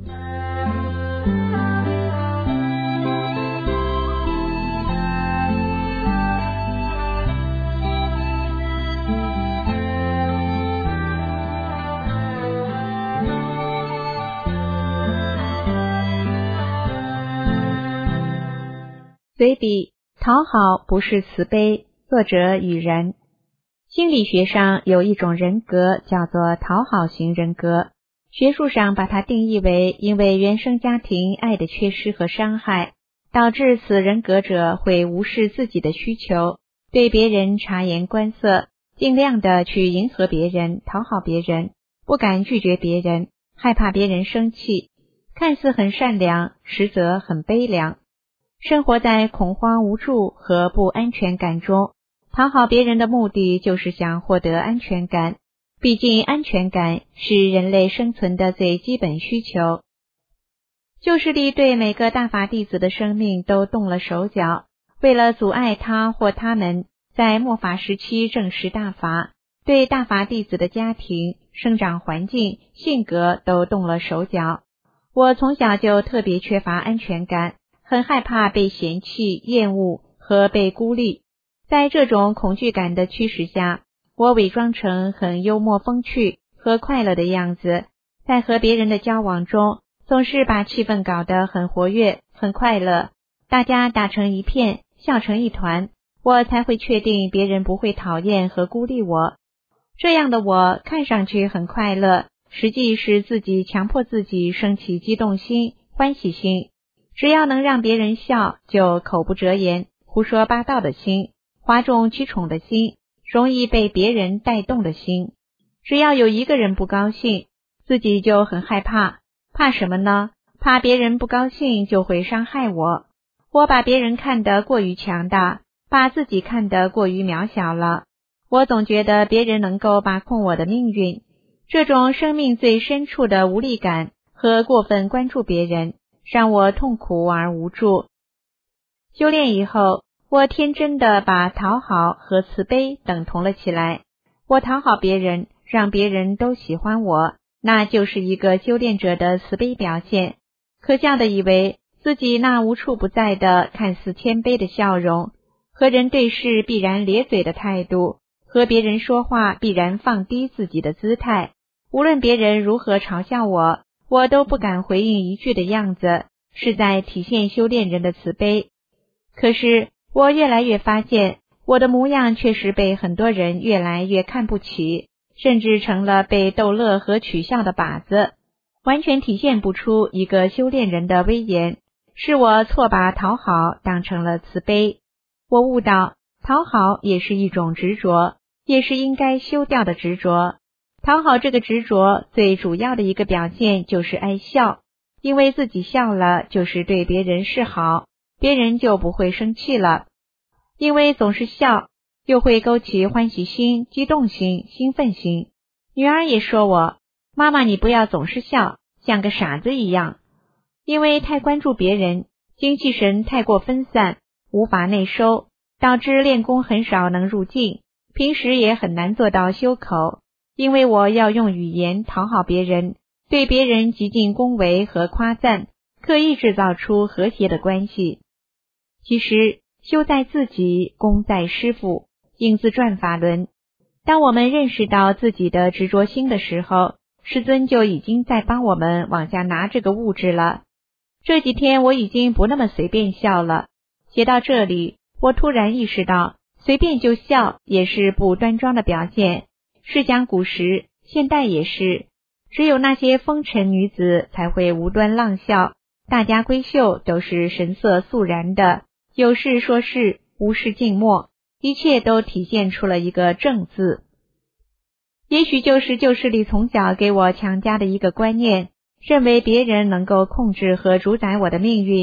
随笔讨好不是慈悲，作者雨然。心理学上有一种人格叫做讨好型人格，学术上把它定义为因为原生家庭爱的缺失和伤害，导致此人格者会无视自己的需求，对别人察言观色，尽量的去迎合别人，讨好别人，不敢拒绝别人，害怕别人生气，看似很善良，实则很悲凉。生活在恐慌无助和不安全感中，讨好别人的目的就是想获得安全感，毕竟安全感是人类生存的最基本需求。旧势力对每个大法弟子的生命都动了手脚，为了阻碍他或他们在末法时期证实大法，对大法弟子的家庭、生长环境、性格都动了手脚。我从小就特别缺乏安全感，很害怕被嫌弃、厌恶和被孤立。在这种恐惧感的驱使下，我伪装成很幽默风趣和快乐的样子，在和别人的交往中，总是把气氛搞得很活跃、很快乐，大家打成一片，笑成一团，我才会确定别人不会讨厌和孤立我。这样的我看上去很快乐，实际是自己强迫自己升起激动心、欢喜心。只要能让别人笑，就口不择言、胡说八道的心，哗众取宠的心，容易被别人带动的心。只要有一个人不高兴，自己就很害怕。怕什么呢？怕别人不高兴就会伤害我。我把别人看得过于强大，把自己看得过于渺小了。我总觉得别人能够把控我的命运，这种生命最深处的无力感和过分关注别人，让我痛苦而无助。修炼以后，我天真的把讨好和慈悲等同了起来。我讨好别人，让别人都喜欢我，那就是一个修炼者的慈悲表现。可笑的以为自己那无处不在的看似谦卑的笑容，和人对事必然咧嘴的态度，和别人说话必然放低自己的姿态，无论别人如何嘲笑我，我都不敢回应一句的样子，是在体现修炼人的慈悲。可是我越来越发现，我的模样确实被很多人越来越看不起，甚至成了被逗乐和取笑的靶子，完全体现不出一个修炼人的威严。是我错把讨好当成了慈悲。我悟到，讨好也是一种执着，也是应该修掉的执着。讨好这个执着最主要的一个表现就是爱笑，因为自己笑了就是对别人示好，别人就不会生气了。因为总是笑，又会勾起欢喜心、激动心、兴奋心。女儿也说我，妈妈你不要总是笑，像个傻子一样。因为太关注别人，精气神太过分散，无法内收，导致练功很少能入境，平时也很难做到修口。因为我要用语言讨好别人，对别人极尽恭维和夸赞，刻意制造出和谐的关系。其实修在自己，功在师父，应自转法轮。当我们认识到自己的执着心的时候，师尊就已经在帮我们往下拿这个物质了。这几天我已经不那么随便笑了。写到这里，我突然意识到，随便就笑也是不端庄的表现。是讲古时，现代也是，只有那些风尘女子才会无端浪笑，大家闺秀都是神色肃然的，有事说事，无事静默，一切都体现出了一个正字。也许就是旧势力从小给我强加的一个观念，认为别人能够控制和主宰我的命运，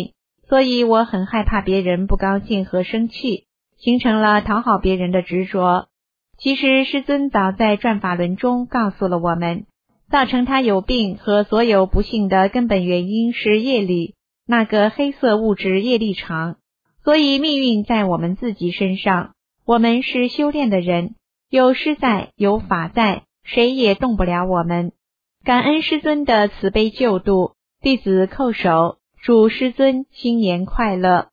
所以我很害怕别人不高兴和生气，形成了讨好别人的执着。其实师尊早在转法轮中告诉了我们，造成他有病和所有不幸的根本原因是业力，那个黑色物质业力场。所以命运在我们自己身上，我们是修炼的人，有师在，有法在，谁也动不了我们。感恩师尊的慈悲救度，弟子叩首，祝师尊新年快乐。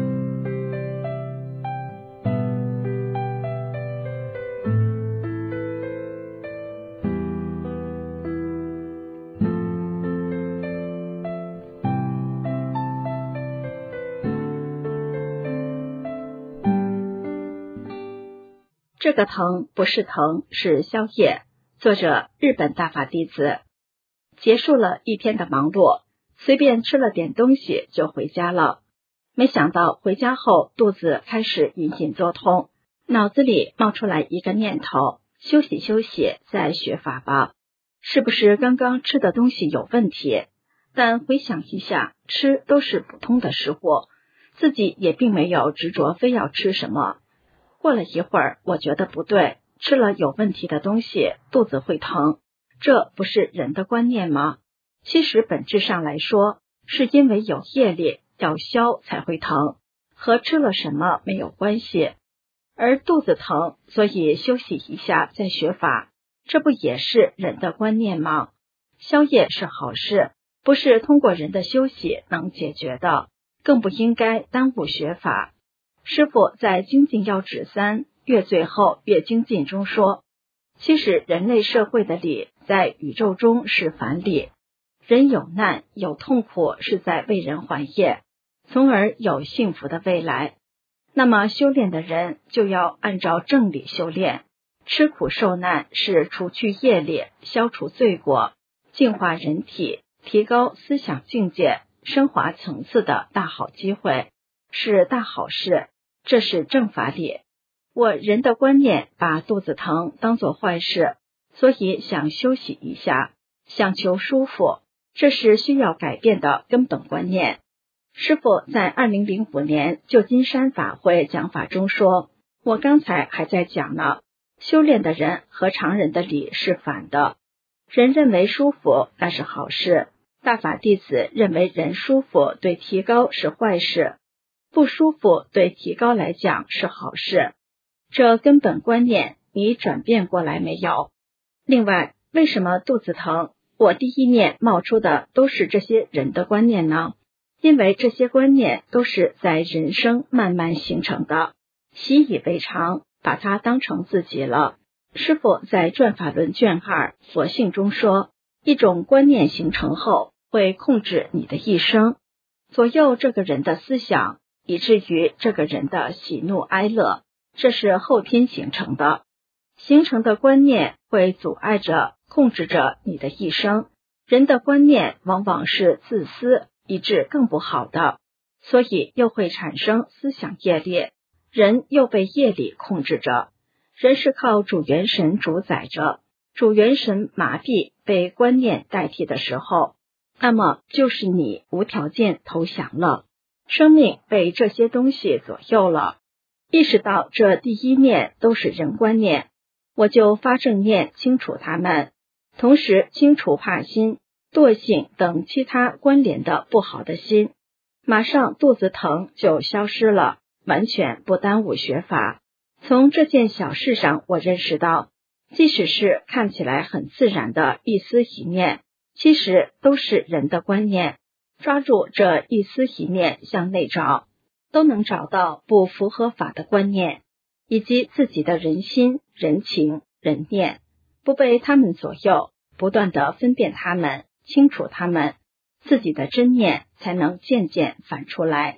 这个疼不是疼，是宵夜。作者日本大法弟子。结束了一天的忙碌，随便吃了点东西就回家了。没想到回家后肚子开始隐隐作痛，脑子里冒出来一个念头，休息休息再学法吧。是不是刚刚吃的东西有问题？但回想一下，吃都是普通的食物，自己也并没有执着非要吃什么。过了一会儿，我觉得不对，吃了有问题的东西，肚子会疼，这不是人的观念吗？其实本质上来说，是因为有业力要消才会疼，和吃了什么没有关系。而肚子疼，所以休息一下再学法，这不也是人的观念吗？宵夜是好事，不是通过人的休息能解决的，更不应该耽误学法。师父在《精进要旨3越最后越精进》中说，其实人类社会的理在宇宙中是反理，人有难有痛苦是在为人还业，从而有幸福的未来。那么修炼的人就要按照正理修炼，吃苦受难是除去业力、消除罪过、净化人体、提高思想境界、升华层次的大好机会，是大好事，这是正法理。我人的观念把肚子疼当作坏事，所以想休息一下，想求舒服，这是需要改变的根本观念。师父在2005年旧金山法会讲法中说，我刚才还在讲呢，修炼的人和常人的理是反的，人认为舒服那是好事，大法弟子认为人舒服对提高是坏事，不舒服对提高来讲是好事。这根本观念你转变过来没有？另外，为什么肚子疼？我第一念冒出的都是这些人的观念呢？因为这些观念都是在人生慢慢形成的，习以为常，把它当成自己了。师父在转法轮卷2佛性中说，一种观念形成后会控制你的一生，左右这个人的思想，以至于这个人的喜怒哀乐，这是后天形成的。形成的观念会阻碍着、控制着你的一生。人的观念往往是自私以致更不好的，所以又会产生思想业力，人又被业力控制着。人是靠主元神主宰着，主元神麻痹被观念代替的时候，那么就是你无条件投降了，生命被这些东西左右了。意识到这第一念都是人观念，我就发正念清除它们，同时清除怕心、惰性等其他关联的不好的心，马上肚子疼就消失了，完全不耽误学法。从这件小事上，我认识到，即使是看起来很自然的一丝一念，其实都是人的观念。抓住这一丝一念向内找，都能找到不符合法的观念，以及自己的人心、人情、人念，不被他们左右，不断的分辨他们，清楚他们，自己的真念才能渐渐反出来。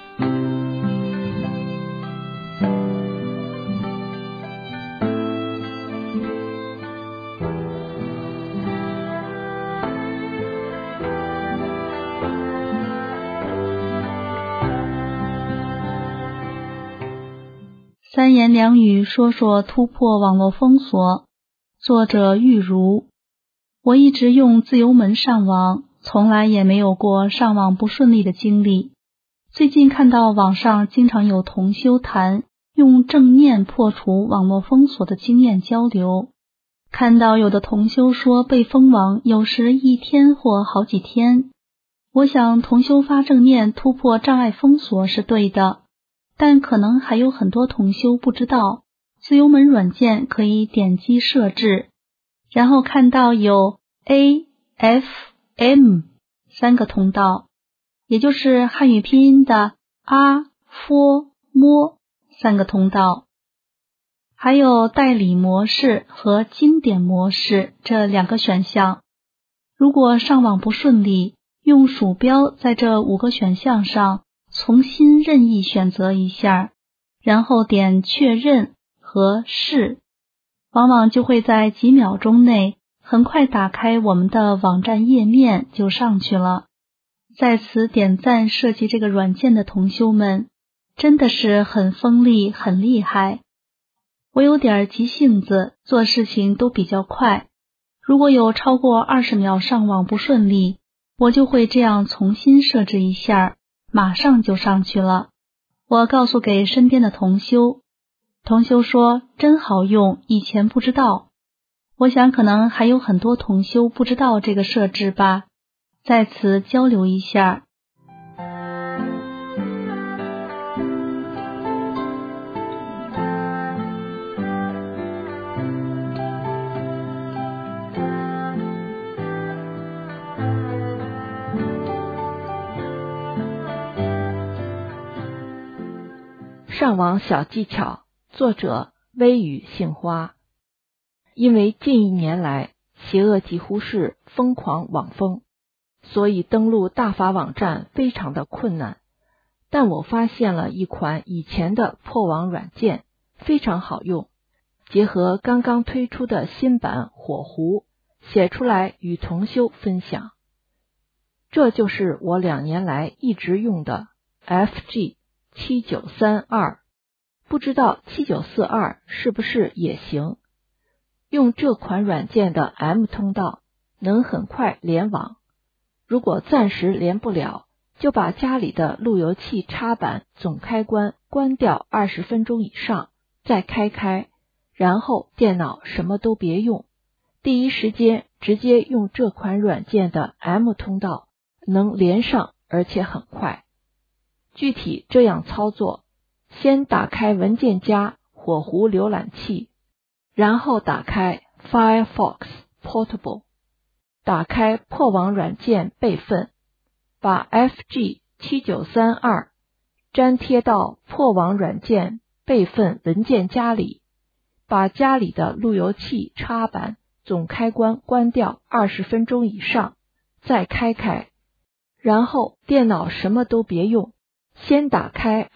三言两语说说突破网络封锁。作者玉如。我一直用自由门上网，从来也没有过上网不顺利的经历。 最近看到网上经常有同修谈用正念破除网络封锁的经验交流，看到有的同修说被封网有时1天或好几天。我想同修发正念突破障碍封锁是对的，但可能还有很多同修不知道自由门软件可以点击设置，然后看到有 A、F、M 3个通道，也就是汉语拼音的阿、佛、摸3个通道，还有代理模式和经典模式这2个选项。如果上网不顺利，用鼠标在这5个选项上重新任意选择一下，然后点确认和是，往往就会在几秒钟内很快打开我们的网站页面就上去了。在此点赞设计这个软件的同修们，真的是很锋利很厉害。我有点急性子，做事情都比较快，如果有超过20秒上网不顺利，我就会这样重新设置一下，马上就上去了。我告诉给身边的同修，同修说真好用，以前不知道。我想可能还有很多同修不知道这个设置吧，在此交流一下。 上网小技巧，作者微雨杏花。因为近1年来邪恶几乎是疯狂网疯，所以登录大法网站非常的困难。但我发现了一款以前的破网软件，非常好用，结合刚刚推出的新版火狐，写出来与同修分享。这就是我2年来一直用的 FG7932，不知道7942是不是也行。用这款软件的 M 通道能很快联网，如果暂时连不了，就把家里的路由器插板总开关关掉20分钟以上，再开，然后电脑什么都别用，第一时间直接用这款软件的 M 通道能连上，而且很快。具体这样操作，先打开文件夹火狐浏览器，然后打开 Firefox Portable， 打开破网软件备份，把 FG7932 粘贴到破网软件备份文件夹里，把家里的路由器插板总开关关掉20分钟以上，再开，然后电脑什么都别用，先打开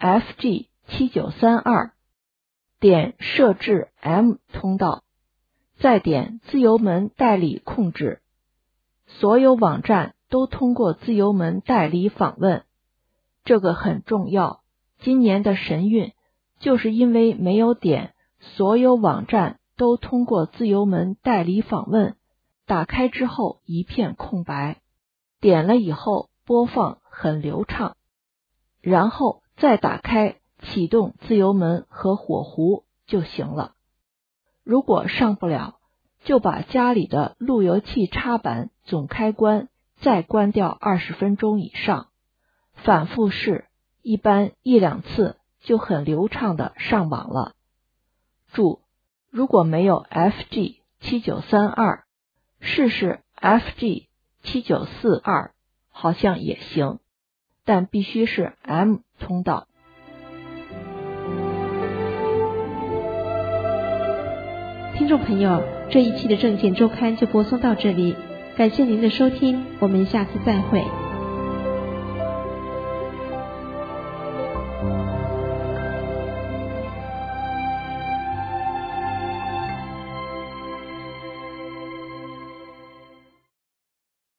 FG7932， 点设置 M 通道，再点自由门代理控制。所有网站都通过自由门代理访问，这个很重要。今年的神运就是因为没有点所有网站都通过自由门代理访问，打开之后一片空白，点了以后播放很流畅，然后再打开启动自由门和火狐就行了。如果上不了，就把家里的路由器插板总开关再关掉20分钟以上，反复试，一般1-2次就很流畅的上网了。注：如果没有 FG7932， 试试 FG7942， 好像也行，但必须是 M 通道。 听众朋友，这一期的证件周刊就播送到这里，感谢您的收听，我们下次再会。